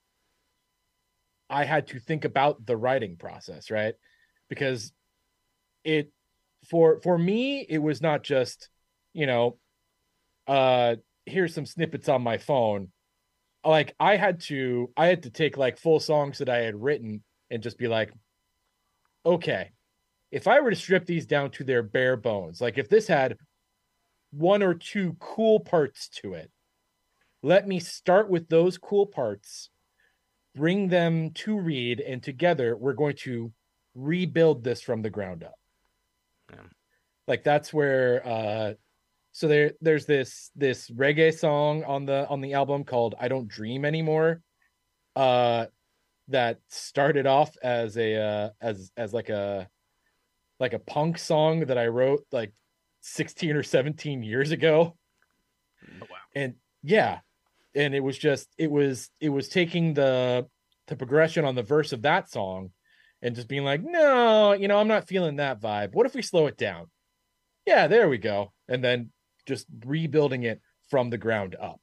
I had to think about the writing process, right? Because it for for me it was not just, you know, uh, here's some snippets on my phone. Like I had to, I had to take like full songs that I had written and just be like, okay, if I were to strip these down to their bare bones, like if this had one or two cool parts to it, let me start with those cool parts bring them to Reed, and together we're going to rebuild this from the ground up. Yeah. Like that's where uh so there there's this this reggae song on the on the album called I Don't Dream Anymore. Uh that started off as a uh as as like a like a punk song that I wrote like sixteen or seventeen years ago. Oh, wow. And yeah, and it was just it was it was taking the the progression on the verse of that song and just being like, no, you know, I'm not feeling that vibe. What if we slow it down? Yeah, there we go. And then just rebuilding it from the ground up.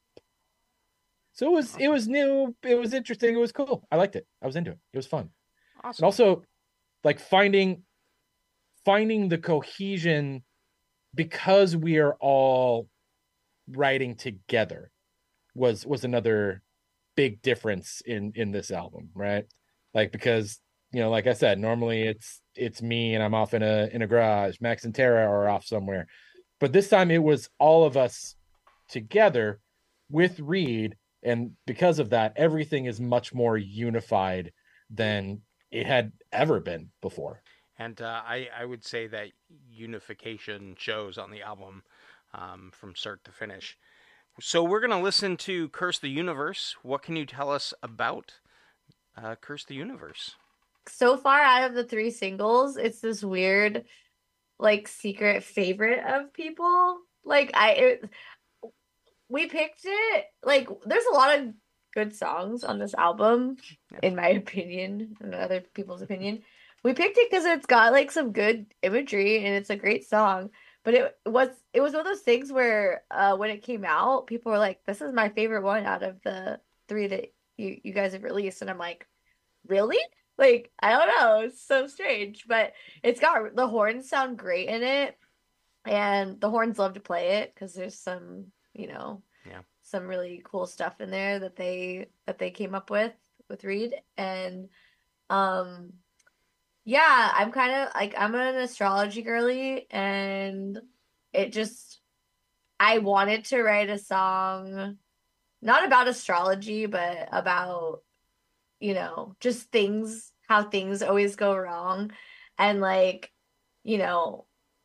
So it was it was new, it was interesting, it was cool. I liked it. I was into it. It was fun. Awesome. And also like finding finding the cohesion because we are all writing together was was another big difference in in this album, right? Like because you know, like I said, normally it's it's me and I'm off in a in a garage. Max and Tara are off somewhere, but this time it was all of us together with Reed, and because of that, everything is much more unified than it had ever been before. And uh, I I would say that unification shows on the album um, from start to finish. So we're gonna listen to "Curse the Universe." What can you tell us about uh, "Curse the Universe"? So far out of the three singles, it's this weird, like, secret favorite of people. Like, I, it, we picked it, like, there's a lot of good songs on this album, in my opinion, and other people's opinion. We picked it because it's got, like, some good imagery, and it's a great song. But it was, it was one of those things where, uh, when it came out, people were like, this is my favorite one out of the three that you, you guys have released. And I'm like, really? Like, I don't know. It's so strange, but it's got the horns sound great in it, and the horns love to play it because there's some, you know, Yeah. some really cool stuff in there that they that they came up with with Reed, and um, yeah, I'm kind of like I'm an astrology girly, and it just I wanted to write a song, not about astrology, but about, you know, just things, how things always go wrong. And like, you know,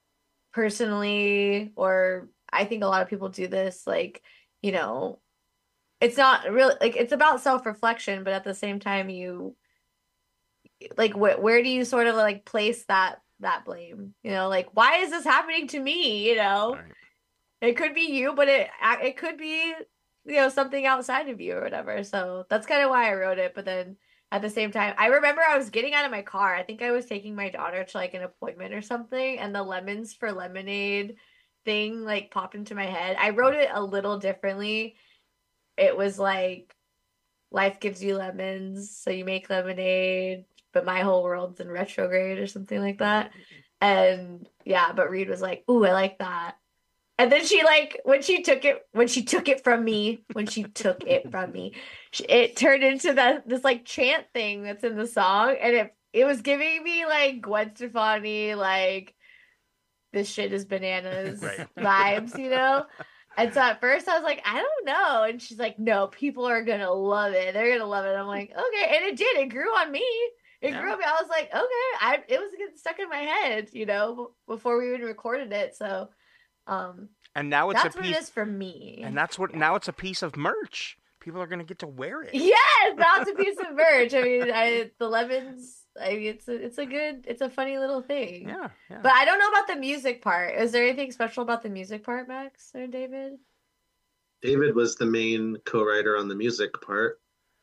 personally, or I think a lot of people do this, like, you know, it's not really like it's about self-reflection, but at the same time, you like, wh- where do you sort of like place that that blame? You know, like, why is this happening to me? You know, Right. it could be you, but it it could be, you know, something outside of you or whatever. So that's kind of why I wrote it. But then at the same time, I remember I was getting out of my car. I think I was taking my daughter to like an appointment or something, and the lemons for lemonade thing like popped into my head. I wrote it a little differently. It was like, life gives you lemons, so you make lemonade, but my whole world's in retrograde or something like that. And yeah, but Reed was like, ooh, I like that. And then she like when she took it when she took it from me when she took it from me, she- it turned into that this like chant thing that's in the song, and it it was giving me like Gwen Stefani, like, this shit is bananas Right. vibes, you know. And so at first I was like, I don't know, and she's like, no, people are gonna love it. They're gonna love it. I'm like, okay, and it did. It grew on me. It Yeah. grew on me. I was like, okay, I it was getting stuck in my head, you know, b- before we even recorded it. So. Um, And now it's that's a what piece, it is for me. and that's what now it's a piece of merch. People are gonna get to wear it. Yes, that's a piece of merch. I mean, I the lemons. I mean, it's a, it's a good, it's a funny little thing. Yeah, yeah. But I don't know about the music part. Is there anything special about the music part, Max or David? David was the main co-writer on the music part.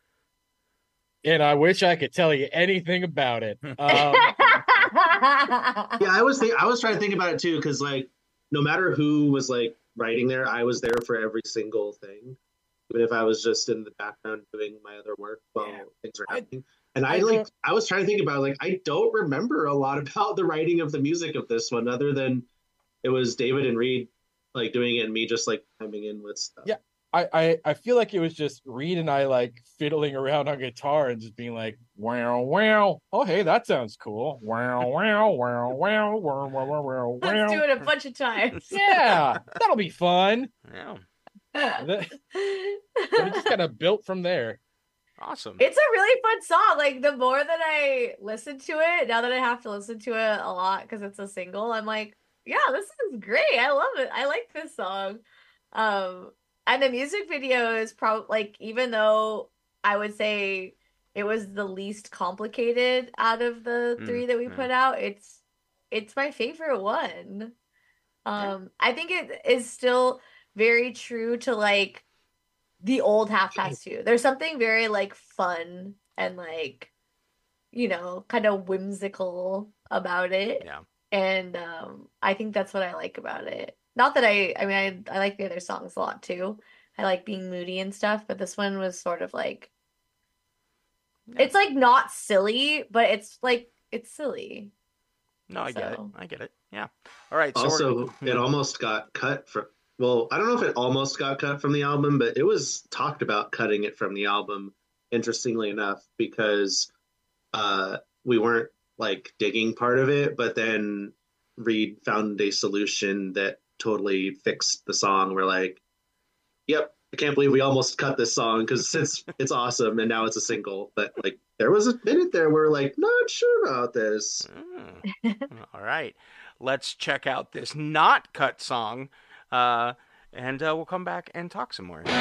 And I wish I could tell you anything about it. Um, Yeah, I was think I was trying to think about it too, because like no matter who was like writing there, I was there for every single thing, even if I was just in the background doing my other work while Yeah. things are I- happening. And I, I like don't- I was trying to think about like I don't remember a lot about the writing of the music of this one, other than it was David and Reed like doing it and me just like chiming in with stuff. Yeah. I, I, I feel like it was just Reed and I like fiddling around on guitar and just being like, wow, wow. Oh, hey, that sounds cool. Wow, wow, wow, wow, wow, wow, wow, Let's wow. do it a bunch of times. Yeah, that'll be fun. Yeah. And then, then it just kind of built from there. Awesome. It's a really fun song. Like the more that I listen to it, now that I have to listen to it a lot because it's a single, I'm like, yeah, this is great. I love it. I like this song. Um, and the music video is probably like, even though I would say it was the least complicated out of the Mm, three that we yeah. put out, it's it's my favorite one. Um, I think it is still very true to like the old Half Past Two. There's something very like fun and like, you know, kind of whimsical about it. Yeah. And um, I think that's what I like about it. Not that I, I mean, I, I like the other songs a lot too. I like being moody and stuff, but this one was sort of like, it's like not silly, but it's like, it's silly. No, I get it. So- I get it. Yeah. All right. So Also, we're- it almost got cut from. Well, I don't know if it almost got cut from the album, but it was talked about cutting it from the album. Interestingly enough, because uh, we weren't like digging part of it, but then Reed found a solution that totally fixed the song. We're like, "Yep, I can't believe we almost cut this song because it's it's awesome, and now it's a single." But like, there was a minute there where we're like, not sure about this. Mm. All right. Let's check out this not cut song, uh, and uh, we'll come back and talk some more.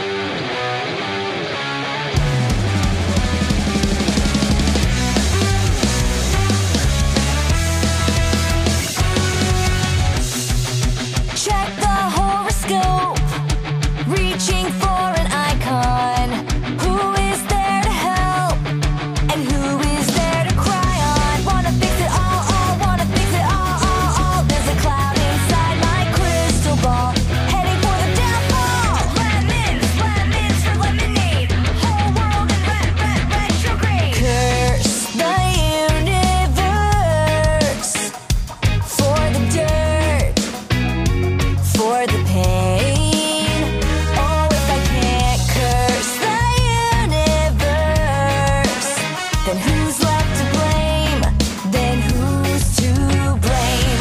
Check the horoscope, reaching for an icon. Who is there to help? And who is there to cry on? Wanna fix it all, all, wanna fix it all, all, all. There's a cloud inside my crystal ball, heading for the downfall. Lemons, lemons for lemonade. Whole world in red, red, retrograde. Curse the universe for the dirt, for the pain. Oh, if I can't curse the universe, then who's left to blame? Then who's to blame?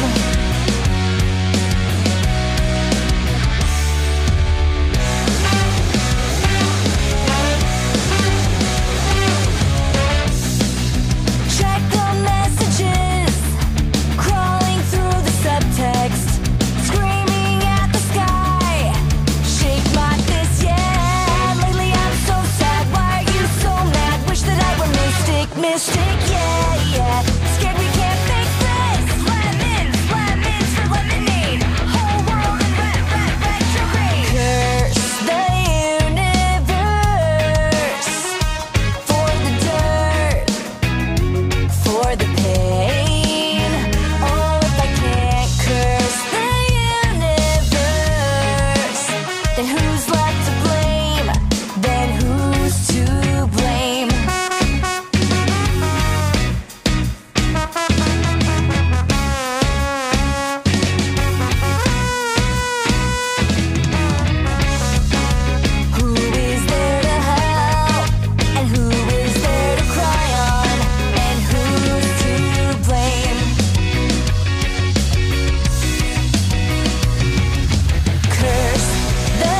Check the messages, crawling through the subtext, screaming at the sky. Shake my fist, yeah. Lately I'm so sad. Why are you so mad? Wish that I were mystic, mystic, yeah, yeah. Scared we can't fix this. Lemons, lemons for lemonade. Whole world in red, red, retrograde. Curse the universe for the dirt, for the pain. Oh, if I can't curse the universe, then who's left to blame? Then who's to blame? Who is there to help? And who is there to cry on? And who's to blame? Curse the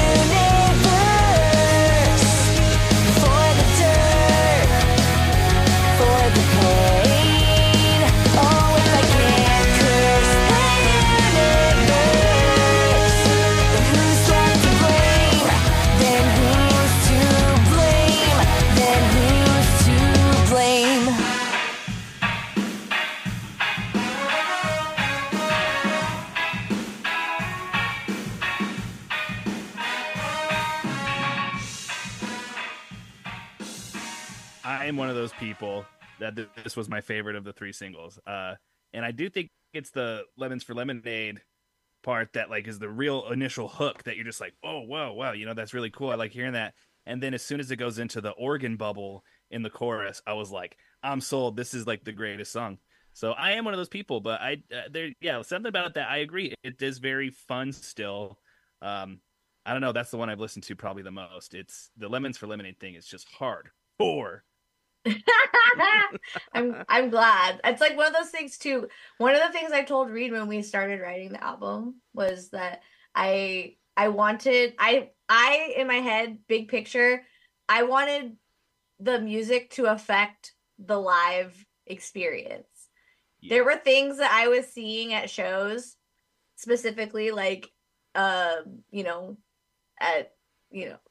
universe for the dirt, for the pain. Oh, if I can't curse the universe, then who's left to blame? Then who's to blame? Then who's to blame? I am one of those people that th- this was my favorite of the three singles. Uh, and I do think it's the Lemons for Lemonade part that like is the real initial hook that you're just like, oh, whoa, wow, you know, that's really cool. I like hearing that. And then as soon as it goes into the organ bubble in the chorus, I was like, I'm sold. This is like the greatest song. So I am one of those people, but I uh, there, yeah, something about that. I agree. It is very fun still. Um, I don't know. That's the one I've listened to probably the most. It's the Lemons for Lemonade thing. It's just hard. Four. I'm I'm glad. It's like one of those things too. One of the things I told Reed when we started writing the album was that I I wanted I I in my head, big picture, I wanted the music to affect the live experience. Yeah. There were things that I was seeing at shows, specifically like, uh, you know, at, you know,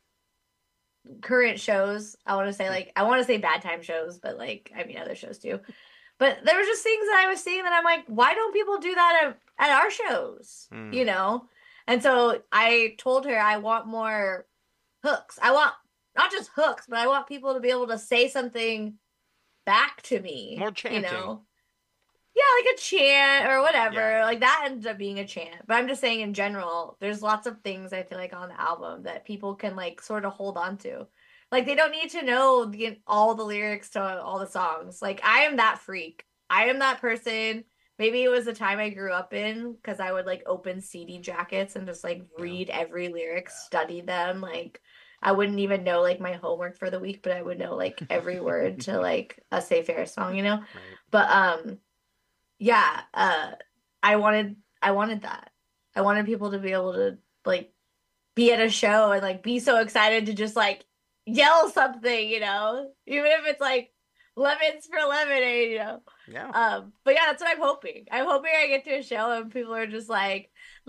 current shows. I want to say like, I want to say bad time shows, but like, I mean, other shows too. But there were just things that I was seeing that I'm like, why don't people do that at, at our shows? Mm. You know? And so I told her I want more hooks. I want not just hooks, but I want people to be able to say something back to me. More chanting. You know? Yeah, like a chant or whatever. Yeah. Like that ended up being a chant. But I'm just saying in general, there's lots of things I feel like on the album that people can like sort of hold on to. Like they don't need to know the, all the lyrics to all the songs. Like I am that freak. I am that person. Maybe it was the time I grew up in because I would like open C D jackets and just like read every lyric, study them. Like I wouldn't even know like my homework for the week, but I would know like every word to like a Say Fair song, you know? Right. But um yeah, uh I wanted I wanted that. I wanted people to be able to like be at a show and like be so excited to just like yell something, you know? Even if it's like lemons for lemonade, you know. Yeah. Um, but yeah, that's what I'm hoping. I'm hoping I get to a show and people are just like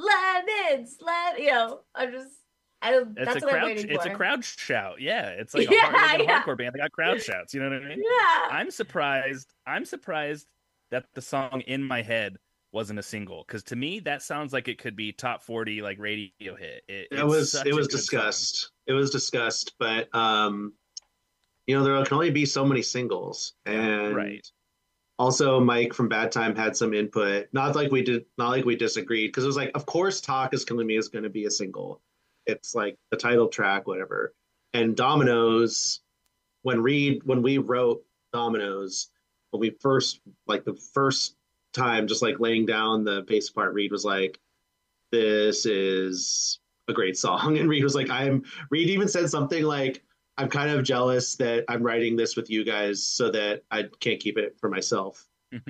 lemons, let you know. I'm just, I don't. It's That's a what I'm crowd. waiting It's for. a crowd shout. Yeah, it's like a, Yeah, hard, like a yeah. hardcore band. They got crowd shouts. You know what I mean? Yeah, I'm surprised. I'm surprised that the song "In My Head" wasn't a single, because to me that sounds like it could be top forty like radio hit. It, It it's was such it a was good song. discussed. It was discussed, but um, you know there can only be so many singles, and Right. also Mike from Bad Time had some input. Not like we did, not like we disagreed, because it was like, of course, "Talk Is Killing Me" is going to be a single. It's like the title track, whatever. And Dominoes, when Reed, when we wrote Dominoes, when we first, like the first time, just like laying down the bass part, Reed was like, "This is a great song." And Reed was like, I'm, Reed even said something like, "I'm kind of jealous that I'm writing this with you guys so that I can't keep it for myself."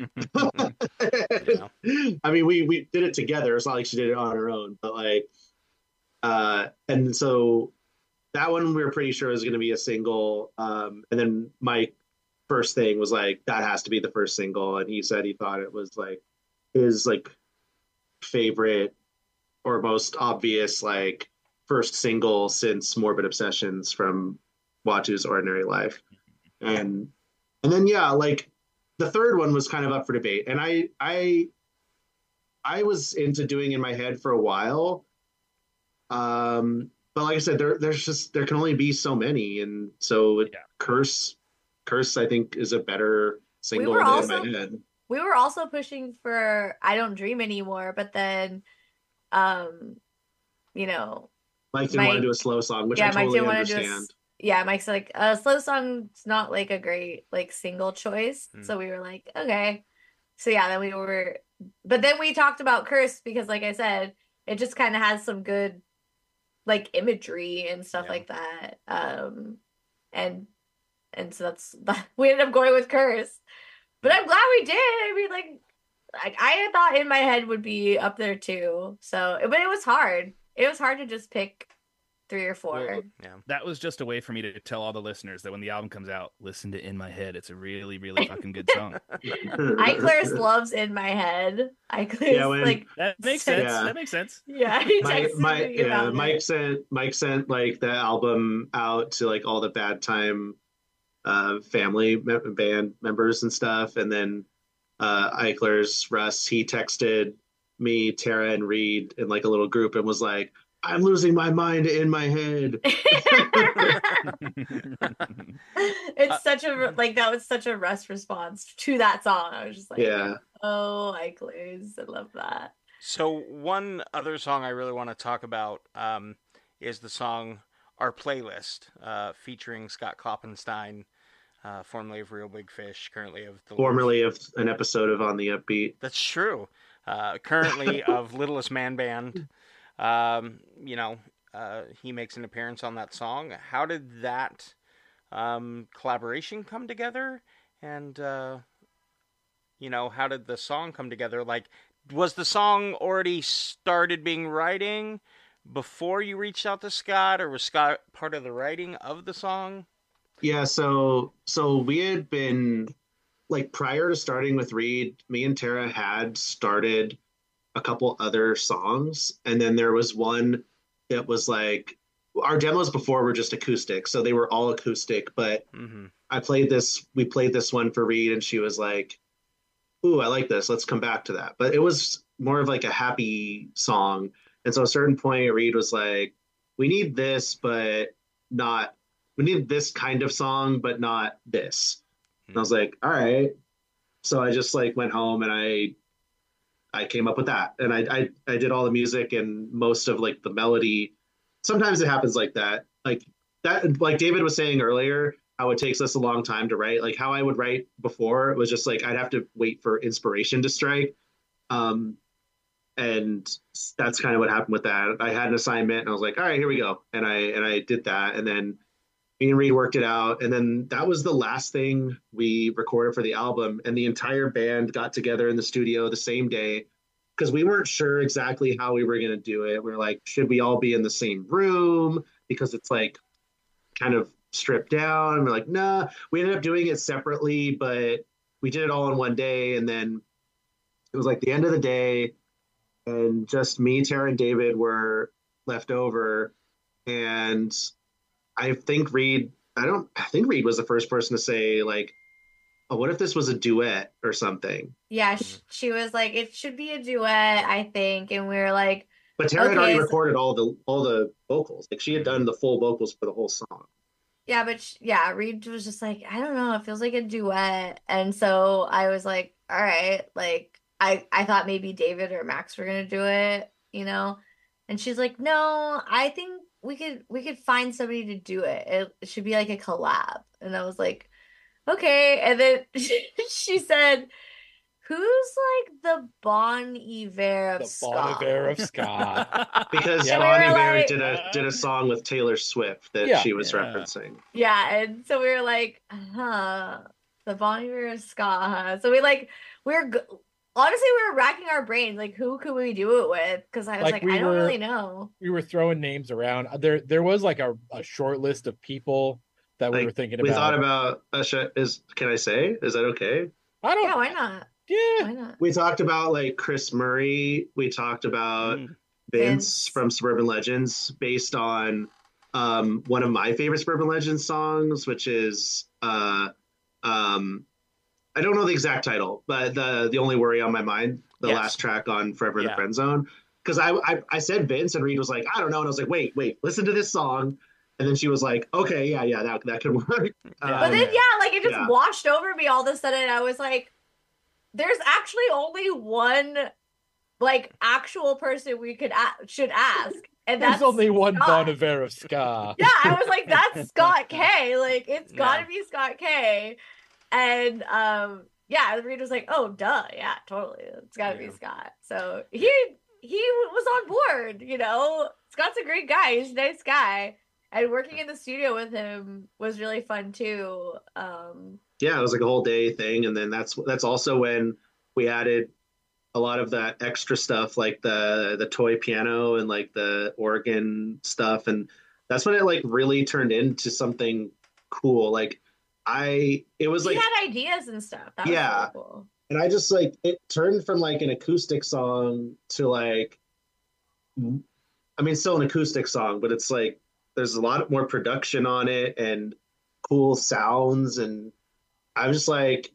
Yeah. I mean, we, we did it together. It's not like she did it on her own, but like, uh, and so that one we were pretty sure was going to be a single. Um, and then my first thing was like, that has to be the first single. And he said he thought it was like his like favorite or most obvious like first single since Morbid Obsessions from Watu's Ordinary Life. And and then yeah, like the third one was kind of up for debate. And I I I was into doing In My Head for a while. Um but like I said, there there's just there can only be so many. And so Yeah. Curse Curse I think is a better single were than also- In My Head. we were also pushing for "I Don't Dream Anymore," but then, um, you know, Mike didn't want to Mike- do a slow song, which yeah, I Mike totally didn't want to do a understand. s- yeah, Mike's like a slow song's not like a great like single choice, Mm. so we were like, okay, so yeah, then we were, but then we talked about Curse because, like I said, it just kind of has some good like imagery and stuff Yeah. like that, um, and and so that's we ended up going with Curse, but I'm glad we did. I mean, like, like I thought In My Head would be up there too, so but it was hard. It was hard to just pick three or four. Well, Yeah. That was just a way for me to tell all the listeners that when the album comes out, listen to "In My Head." It's a really, really fucking good song. Iclairs loves In My Head. Iclairs Yeah, when- like That makes sense. Yeah. That makes sense. yeah, he Mike, texted Mike, me yeah, about Mike it. sent Mike sent like the album out to like all the Bad Time uh, family me- band members and stuff, and then uh, Eichler's Russ he texted me, Tara, and Reed in like a little group and was like, "I'm losing my mind In My Head." It's Uh, such a like that was such a Russ response to that song. I was just like, Yeah, oh, Iclairs, I love that. So one other song I really want to talk about um, is the song "Our Playlist," uh, featuring Scott Kloppenstein, uh, formerly of Real Big Fish, currently of the formerly of an episode of On the Upbeat. That's true. Uh, currently of Littlest Man Band. Um, you know, uh, he makes an appearance on that song. How did that um, collaboration come together? And, uh, you know, how did the song come together? Like, was the song already started being writing before you reached out to Scott, or was Scott part of the writing of the song? Yeah, so so we had been like prior to starting with Reed, me and Tara had started a couple other songs, and then there was one that was like our demos before were just acoustic, so they were all acoustic, but Mm-hmm. I played this we played this one for Reed and she was like, "Ooh, I like this. Let's come back to that." But it was more of like a happy song. And so at a certain point Reed was like, "We need this, but not we need this kind of song, but not this." And I was like, "All right." So I just like went home and I I came up with that. And I I, I did all the music and most of like the melody. Sometimes it happens like that. Like that like David was saying earlier, how it takes us a long time to write. Like how I would write before it was just like I'd have to wait for inspiration to strike. Um and that's kind of what happened with that. I had an assignment and I was like, all right, here we go. And I and I did that. And then me and Reed worked it out. And then that was the last thing we recorded for the album. And the entire band got together in the studio the same day because we weren't sure exactly how we were going to do it. We were like, should we all be in the same room? Because it's like kind of stripped down. And we're like, nah, we ended up doing it separately, but we did it all in one day. And then it was like the end of the day, and just me, Tara, and David were left over. And I think Reed, I don't, I think Reed was the first person to say, like, oh, what if this was a duet or something? Yeah, sh- she was like, it should be a duet, I think. And we were like, But Tara had Okay, already so- recorded all the all the vocals. Like she had done the full vocals for the whole song. yeah, but sh- yeah, Reed was just like, I don't know, it feels like a duet. And so I was like, all right, like I I thought maybe David or Max were gonna do it, you know? And she's like, no, I think we could we could find somebody to do it. It, it should be like a collab. And I was like, okay. And then she said, who's like the Bon Iver of The ska? Bon Iver of ska. Because Yeah. And we Bon were Iver like- did a did a song with Taylor Swift that Yeah. she was Yeah. referencing. Yeah, and so we were like, huh, the Bon Iver of ska, huh? So we like, we were, g- honestly, we were racking our brains, like, who could we do it with? Because I was Like, like, we I don't were- really know. We were throwing names around. There, there was like a, a short list of people that we Like, were thinking We about. thought about uh, sh- is can I say? Is that okay? I don't. Yeah, why not? Yeah. Why not? We talked about like Chris Murray. We talked about Mm. Vince, Vince. from Suburban Legends, based on um, one of my favorite Suburban Legends songs, which is uh, um, I don't know the exact title, but the the only worry on my mind, the Yes. last track on Forever in Yeah. the Friend Zone, because I, I I said Vince and Reed was like, I don't know, and I was like, wait wait, listen to this song, and then she was like, okay, yeah yeah that that could work. Yeah. But Um, then, yeah, like, it just yeah. washed over me all of a sudden. I was like, there's actually only one, like, actual person we could a- should ask. And There's that's only one Scott. Bon Iver of ska. Yeah, I was like, that's Scott K. Like, it's gotta Yeah. be Scott K. And um, yeah, the Reed was like, oh, duh, yeah, totally, it's gotta Yeah. be Scott. So he he was on board, you know. Scott's a great guy. He's a nice guy, and working in the studio with him was really fun too. Um, yeah, it was like a whole day thing, and then that's that's also when we added a lot of that extra stuff, like the the toy piano and like the organ stuff, and that's when it like really turned into something cool. Like I, it was he like, had ideas and stuff. That was Yeah. really cool. and I just like it turned from like an acoustic song to like, I mean, still an acoustic song, but it's like there's a lot more production on it and cool sounds, and I'm just like,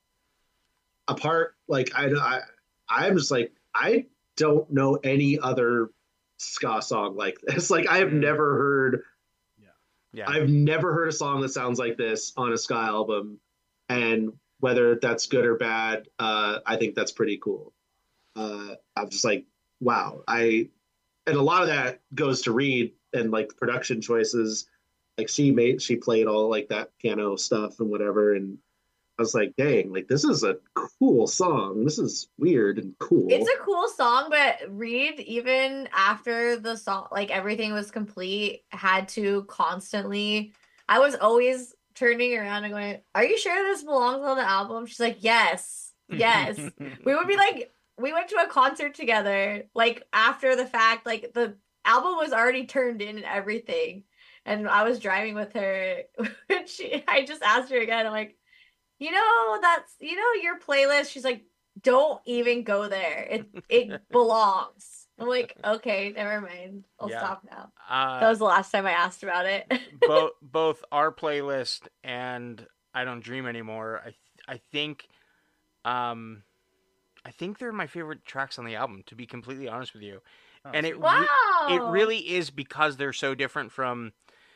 apart, like I, I I'm just like I don't know any other ska song like this. Like I have Mm. never heard, Yeah. I've never heard a song that sounds like this on a ska album, and whether that's good or bad, uh, I think that's pretty cool. Uh, I'm just like, wow. I and a lot of that goes to Reed and like production choices. Like she made, she played all like that piano stuff and whatever, and I was like, dang, like this is a cool song. This is weird and cool. It's a cool song, but Reed, even after the song, like everything was complete, had to constantly. I was always turning around and going, "Are you sure this belongs on the album?" She's like, "Yes, yes." We would be like, we went to a concert together, like after the fact, like the album was already turned in and everything. and I was driving with her. And she, I just asked her again. I'm like, you know, that's you know your playlist. She's like, don't even go there. It it belongs. I'm like, okay, never mind. I'll Yeah. stop now. Uh, That was the last time I asked about it. both both our playlist and I Don't Dream Anymore. I th- I think, um, I think they're my favorite tracks on the album. To be completely honest with you, Oh, and it Wow. re- it really is because they're so different from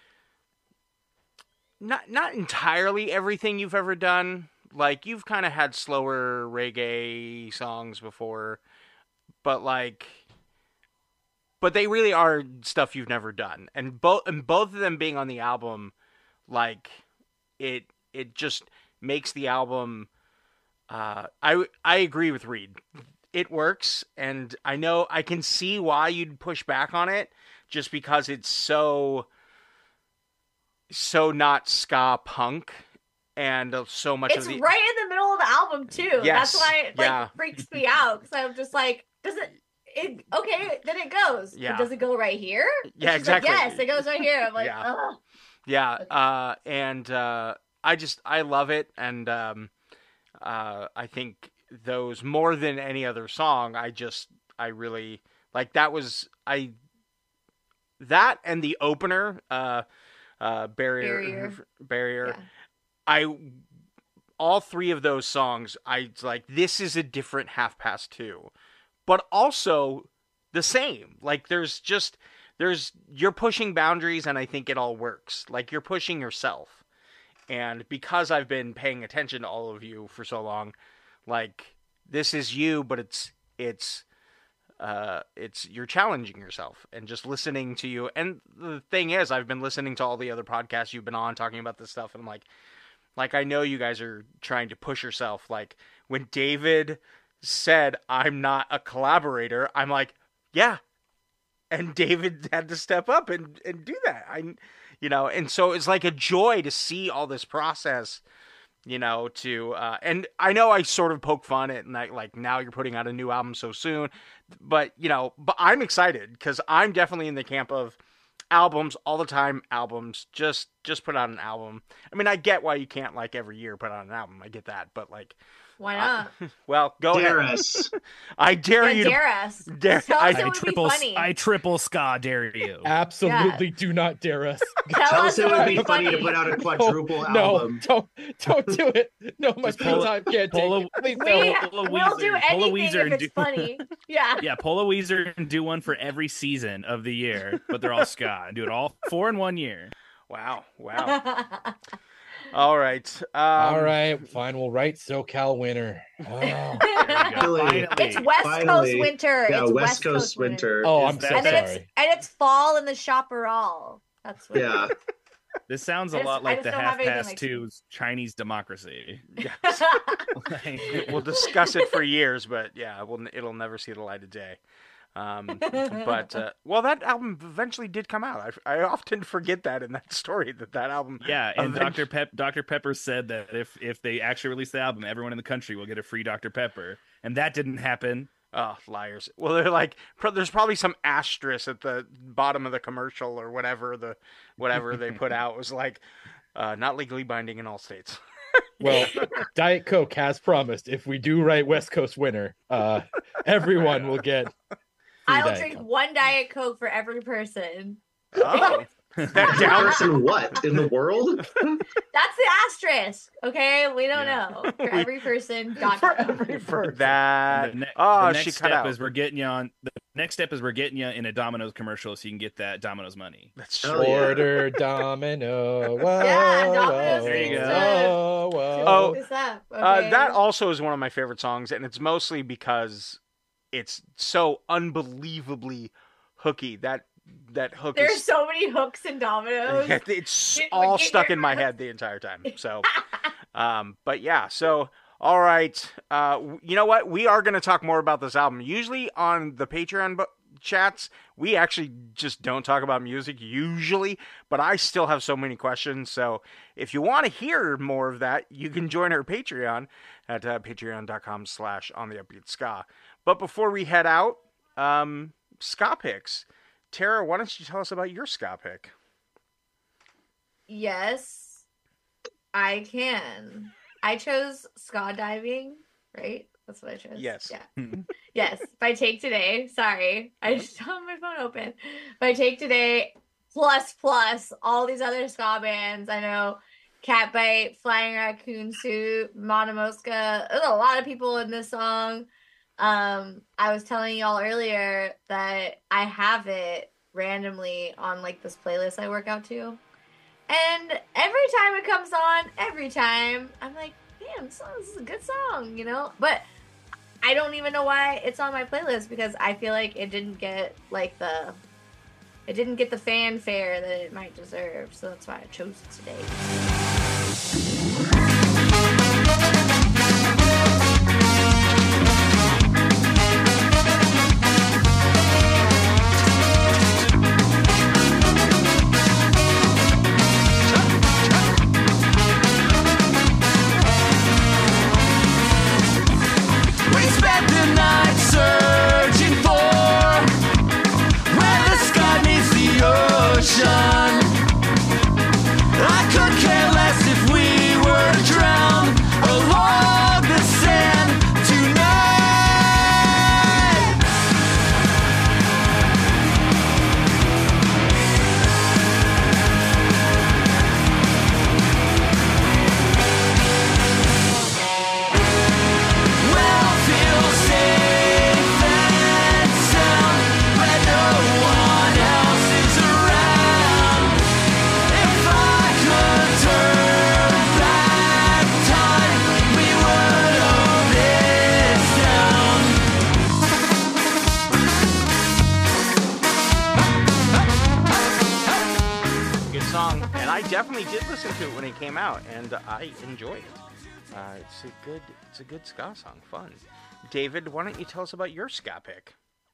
not not entirely everything you've ever done. Like you've kind of had slower reggae songs before, but like. But they really are stuff you've never done, and both and both of them being on the album, like it it just makes the album. Uh, I I agree with Reed. It works, and I know I can see why you'd push back on it, just because it's so so not ska punk, and so much It's of the right in the middle of the album too. Yes, That's why it like yeah. freaks me out because I'm just like, does it? It okay? Then it goes. Yeah. But does it go right here? And Yeah, she's like, exactly. yes, it goes right here. I'm like, Yeah. ugh. Yeah, Okay. uh, and uh, I just I love it, and um, uh, I think those more than any other song. I just I really like that was I that and the opener, uh, uh, barrier Barrier. barrier. Yeah. I all three of those songs. I like this is a different Half Past Two, but also the same. Like there's just. There's you're pushing boundaries, and I think it all works. Like you're pushing yourself, and because I've been paying attention to all of you for so long, like this is you, but it's it's uh it's you're challenging yourself and just listening to you. And the thing is, I've been listening to all the other podcasts you've been on talking about this stuff, and I'm like, like I know you guys are trying to push yourself. Like when David said I'm not a collaborator, I'm like, yeah. And David had to step up and, and do that. I, you know, and so it's like a joy to see all this process, you know, to, uh, and I know I sort of poke fun at, and I, like, now you're putting out a new album so soon, but, you know, but I'm excited because I'm definitely in the camp of albums all the time, albums, just, just put out an album. I mean, I get why you can't, like, every year put out an album. I get that, but, like, Why not? well, go Dare ahead. us. I dare Yeah, you dare us. to, dare, Tell I, us it I would triple, be funny. I triple ska dare you. Absolutely do not dare us. Tell, Tell us us it would be funny to put out a quadruple no, album. don't don't do it. No, my Just pull- time can't take pull a- it. Please We, don't. Pull a we'll do Weezer- pull a anything Weezer if and it's do- funny. Yeah. Yeah, pull a Weezer and do one for every season of the year, but they're all ska. And do it all four in one year. wow, wow. All right. Um, All right, fine. We'll write SoCal winner. Oh, Finally. It's West Finally. Coast winter. Yeah, it's West Coast winter. oh Is I'm that- so And then it's sorry. and it's fall in the shopperall. That's what Yeah. This sounds a I just- lot I like just the don't half have anything past like- two's Chinese democracy. yes. We'll discuss it for years, but yeah, we'll, it'll never see the light of day. Um, but uh, well, that album eventually did come out. I, I often forget that in that story that that album. Yeah, and eventually- Doctor Pep Doctor Pepper said that if if they actually release the album, everyone in the country will get a free Doctor Pepper, and that didn't happen. Oh, liars! Well, they're like, pro- there's probably some asterisk at the bottom of the commercial or whatever the whatever they put out was like, uh, not legally binding in all states. Well, Diet Coke has promised if we do write West Coast winner, uh, everyone will get. free I'll Diet drink Coke. one Diet Coke for every person. Oh, that down. Person what? In the world? That's the asterisk. Okay, we don't Yeah. know. For every person, dot For com. every person. That. The, ne- oh, the next she step cut out. is we're getting you on. The next step is we're getting you in a Domino's commercial so you can get that Domino's money. That's Hell true. yeah. Order Domino. Whoa, Yeah, whoa, Domino's There you needs go. to- Whoa, to whoa. Oh, look this up, Uh, okay? that also is one of my favorite songs, and it's mostly because it's so unbelievably hooky. That that hook There's is so many hooks and dominoes. it's It would all get stuck your in my heart- head the entire time. So, um, but yeah. So, all right. Uh, w- you know what? We are going to talk more about this album. Usually on the Patreon bu- chats, we actually just don't talk about music usually, but I still have so many questions. So, if you want to hear more of that, you can join our Patreon at uh, patreon.com slash on the upbeat ska. But before we head out, um, ska picks. Tara, why don't you tell us about your ska pick? yes, I can. I chose skydiving, right? That's what I chose. Yes. Yeah. Yes. By Take Today. Sorry. I just have my phone open. By Take Today, plus, plus, all these other ska bands. I know Catbite, Flying Raccoon Suit, Monomosca. There's a lot of people in this song. Um, I was telling y'all earlier that I have it randomly on like this playlist I work out to. And every time it comes on, every time, I'm like, damn, this, song, this is a good song, you know? But I don't even know why it's on my playlist because I feel like it didn't get like the, it didn't get the fanfare that it might deserve. So that's why I chose it today. We spent the night searching for where the sky meets the ocean. I could care less if we were drowned along the sand tonight. We'll feel safe and sound when no one else is around. If I could turn back time, we would own this town. Good song, and I definitely did listen to it when it came out, and I enjoy it. Uh, it's a good, it's a good ska song, fun. David, why don't you tell us about your ska pick?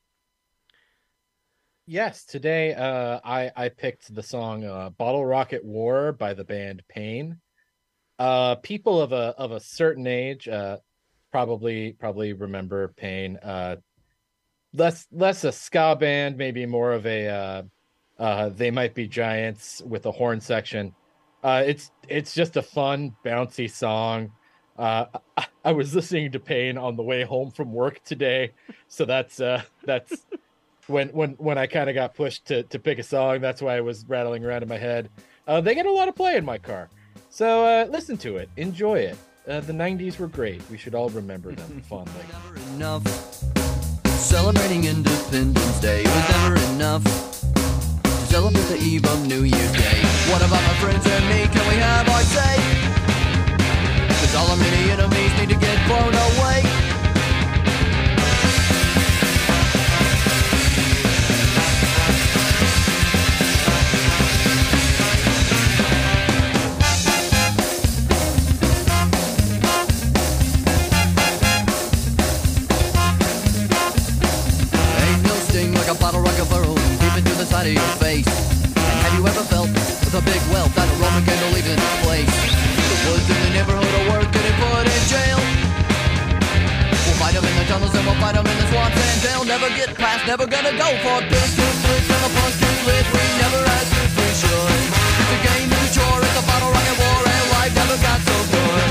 Yes, today uh, I I picked the song uh, "Bottle Rocket War" by the band Pain. Uh, people of a of a certain age uh, probably probably remember Pain. Uh, less less a ska band, maybe more of a uh, uh, They Might Be Giants with a horn section. Uh, it's it's just a fun, bouncy song. Uh, I, I was listening to Pain on the way home from work today, so that's uh, that's. When when when I kind of got pushed to, to pick a song, that's why I was rattling around in my head. Uh, they get a lot of play in my car, so uh, listen to it, enjoy it. Uh, the nineties were great. We should all remember them fondly. Never enough. Celebrating Independence Day was never enough. To celebrate the eve of New Year's Day. What about my friends and me? Can we have our say? Cause all our many enemies need to get blown away. Like a bottle rocket burrow deep into the side of your face. And have you ever felt with a big wealth that a Roman candle leaves in its place? The woods in the neighborhood of work getting put in jail. We'll fight them in the tunnels and we'll fight them in the swamps and they'll never get past, never gonna go for this, this, this, and a punch to split. We never asked if we should. It's a game, it's a chore, it's a bottle rocket war, and life never got so good.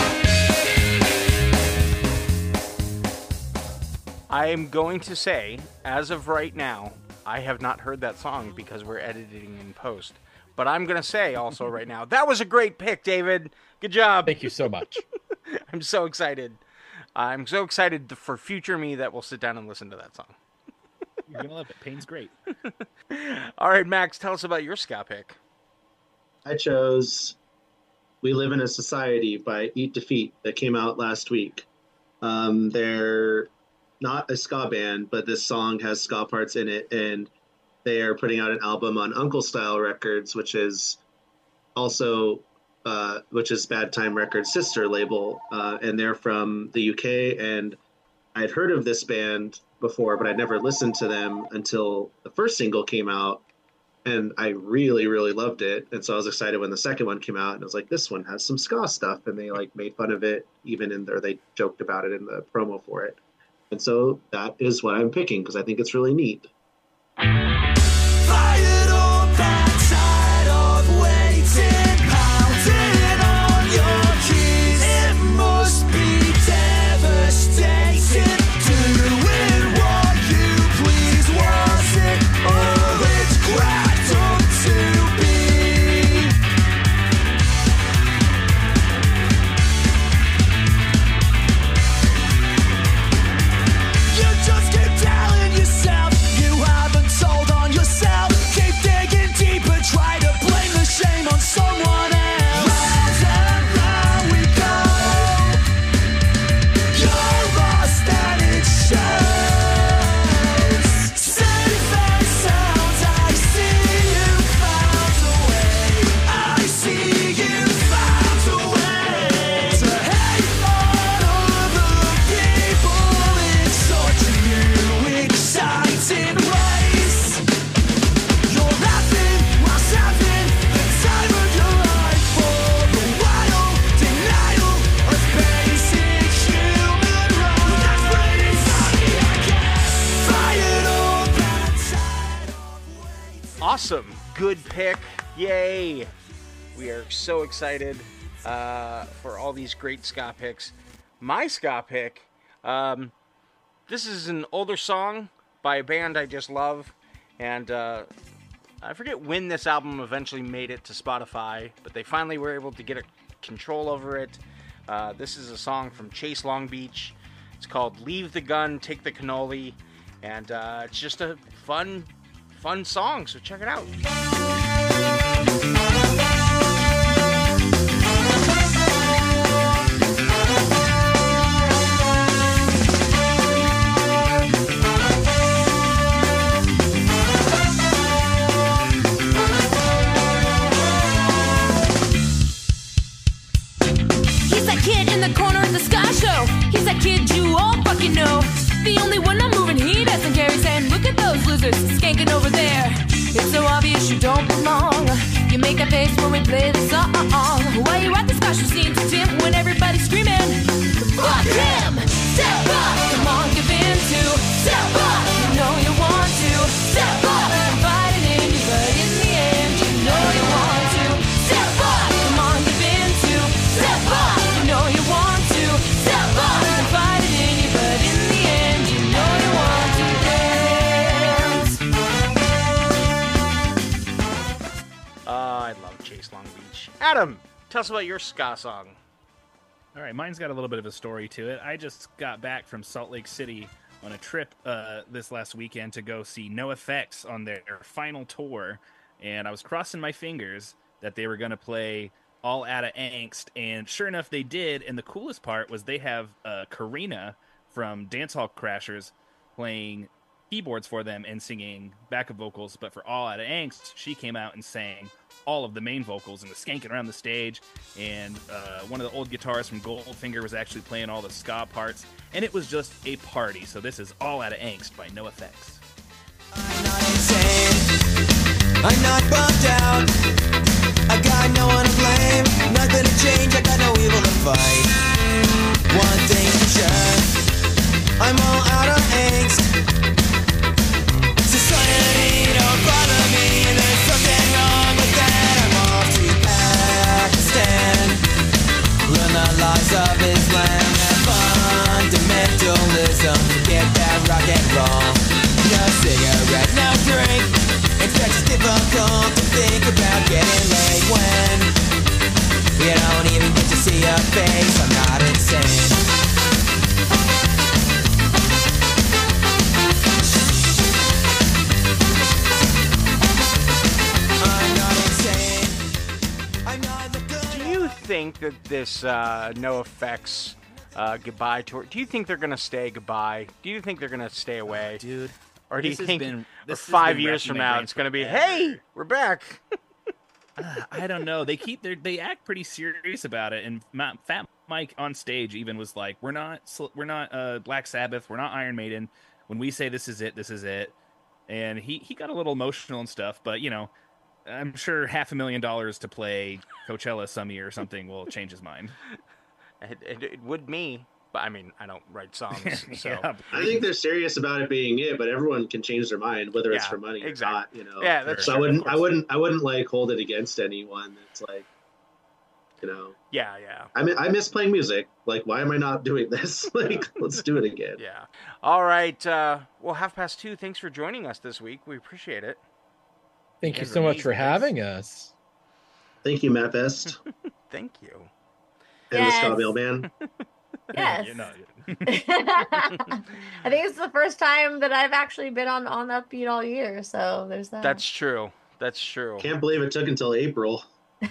I am going to say, as of right now, I have not heard that song because we're editing in post. But I'm going to say also right now, that was a great pick, David. Good job. Thank you so much. I'm so excited. I'm so excited for future me that will sit down and listen to that song. You're going to love it. Pain's great. All right, Max, tell us about your ska pick. I chose We Live in a Society by Eat Defeat that came out last week. Um, they're not a ska band, but this song has ska parts in it, and they are putting out an album on Uncle Style Records, which is also uh, which is Bad Time Records' sister label, uh, and they're from the U K. And I'd heard of this band before, but I'd never listened to them until the first single came out, and I really, really loved it. And so I was excited when the second one came out, and I was like, this one has some ska stuff, and they like made fun of it, even in there they joked about it in the promo for it. And so that is what I'm picking because I think it's really neat. Fired up that side of waiting. Awesome. Good pick. Yay. We are so excited uh, for all these great ska picks. My ska pick, um, this is an older song by a band I just love. And uh, I forget when this album eventually made it to Spotify, but they finally were able to get a control over it. Uh, this is a song from Chase Long Beach. It's called Leave the Gun, Take the Cannoli. And uh, it's just a fun, fun song, so check it out. He's that kid in the corner of the Sky Show. He's that kid you all fucking know. The only one not moving, he doesn't care. He's saying, look at those losers skanking over there. It's so obvious you don't belong. You make a face when we play the song. Why you at the Sky Show scene to Tim when everybody's screaming? Fuck him! Step up! Come on, give in to. Step up! You know you want to. Step up! I'm fighting in you, but in the end, you know you want to. Step up! Come on, give in to. Step up! You know you want to. Step up! I'm fighting in you, but in the end, you know you want to dance. Uh, I love Chase Long Beach. Adam, tell us about your ska song. All right, mine's got a little bit of a story to it. I just got back from Salt Lake City on a trip uh, this last weekend to go see NoFX on their final tour, and I was crossing my fingers that they were going to play All Outta Angst, and sure enough, they did. And the coolest part was they have uh, Karina from Dancehall Crashers playing keyboards for them and singing backup vocals. But for All Outta Angst, she came out and sang all of the main vocals and was skanking around the stage. And uh, one of the old guitarists from Goldfinger was actually playing all the ska parts, and it was just a party. So this is All Outta Angst by NoFX. I'm not bugged out. I got no one to blame. Nothing to change. I got no evil to fight. One thing's for sure, I'm all out of angst. Society don't bother me. There's something wrong with that. I'm off to Pakistan. Learn the laws of Islam and fundamentalism. Forget that rock and roll. No cigarette, no drink. In fact, it's difficult to think about getting laid when you don't even get to see your face. I'm not insane. I'm not insane. I'm not the good. Do you think that this uh, NoFX uh, goodbye tour, do you think they're going to stay goodbye? Do you think they're going to stay away? Dude. Or do you This has think been- or this has five been years racking from my now brain it's going to be, forever. hey, we're back? I don't know. They keep their they act pretty serious about it, and Ma- Fat Mike on stage even was like, "We're not sl- we're not uh, Black Sabbath. We're not Iron Maiden. When we say this is it, this is it." And he he got a little emotional and stuff, but you know, I'm sure half a million dollars to play Coachella some year or something will change his mind. It, it, it would me, but I mean, I don't write songs, so Yeah, I think they're serious about it being it, but everyone can change their mind whether it's Yeah, for money exactly. or not. You know. yeah, that's So I true, of wouldn't, I course. wouldn't, I wouldn't like hold it against anyone. It's like, you know, Yeah, yeah, I mean, I miss playing music. Like, why am I not doing this? Like, let's do it again. yeah. All right. Uh, well, half past two. Thanks for joining us this week. We appreciate it. Thank you guys so are much for amazing, guys. having us. Thank you, Matt Best Thank you. and Yes. the Scott Mailman. Yes. You know, I think it's the first time that I've actually been on on Upbeat all year, so there's that. That's true. That's true. Can't believe it took until April.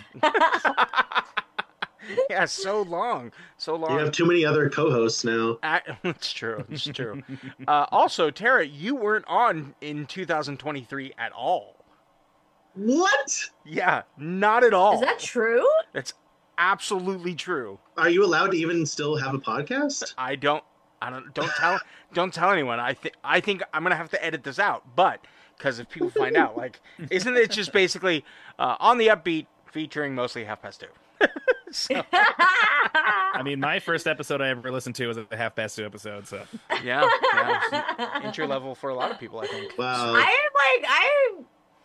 Yeah, so long, so long. You have too many other co-hosts now. I, it's true. It's true. uh, also, Tara, you weren't on in two thousand twenty-three at all. What? Yeah, not at all. Is that true? That's absolutely true. Are you allowed to even still have a podcast? I don't. I don't. Don't tell. don't tell anyone. I think. I think I'm gonna have to edit this out. But because if people find out, like, isn't it just basically uh, on the Upbeat featuring mostly Half Past Two? So, I mean, my first episode I ever listened to was a half past two episode. So yeah, yeah, entry level for a lot of people, I think. Wow. I like I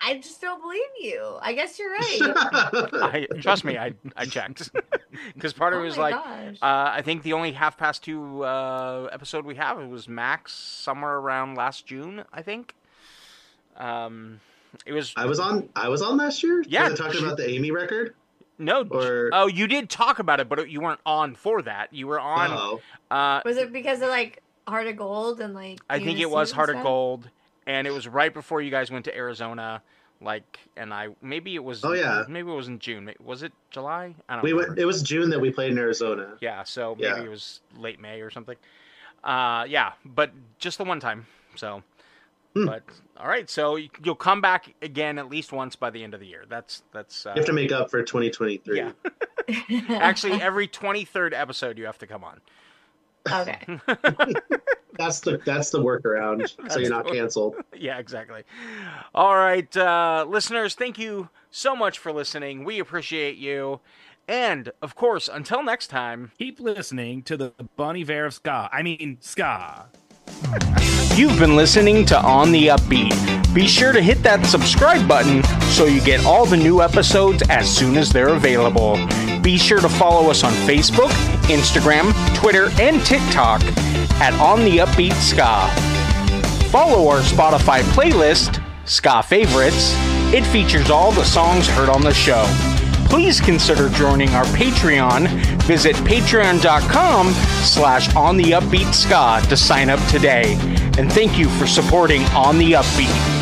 I just don't believe you. I guess you're right. I, trust me, I I checked because part of Oh it was my like gosh. uh, I think the only half past two uh, episode we have it was Max somewhere around last June. I think. Um, it was. I was on. I was on last year. Yeah, Was I talking about the Amy record? No. Or Oh, you did talk about it, but you weren't on for that. You were on. Oh. Uh, Was it because of like Heart of Gold and like? I think it Ulysses was and Heart of stuff? Gold, and it was right before you guys went to Arizona. Like, and I maybe it was. Oh, yeah. Maybe it was in June. Was it July? I don't we remember. went. It was June that we played in Arizona. Yeah, so maybe Yeah. it was late May or something. Uh, yeah, but just the one time. So, Hmm. but all right. So you'll come back again at least once by the end of the year. That's that's. Uh, You have to make up for twenty twenty-three. Yeah. Actually, every twenty-third episode you have to come on. Okay. That's the that's the workaround, so you're not That's- canceled. Yeah, exactly. All right, uh, listeners, thank you so much for listening. We appreciate you. And, of course, until next time, keep listening to the Bon Iver of ska. I mean, ska. You've been listening to On the Upbeat. Be sure to hit that subscribe button so you get all the new episodes as soon as they're available. Be sure to follow us on Facebook, Instagram, Twitter, and TikTok at On the Upbeat Ska. Follow our Spotify playlist, Ska Favorites. It features all the songs heard on the show. Please consider joining our Patreon. Visit patreon.com slash On the Upbeat Ska to sign up today. And thank you for supporting On the Upbeat.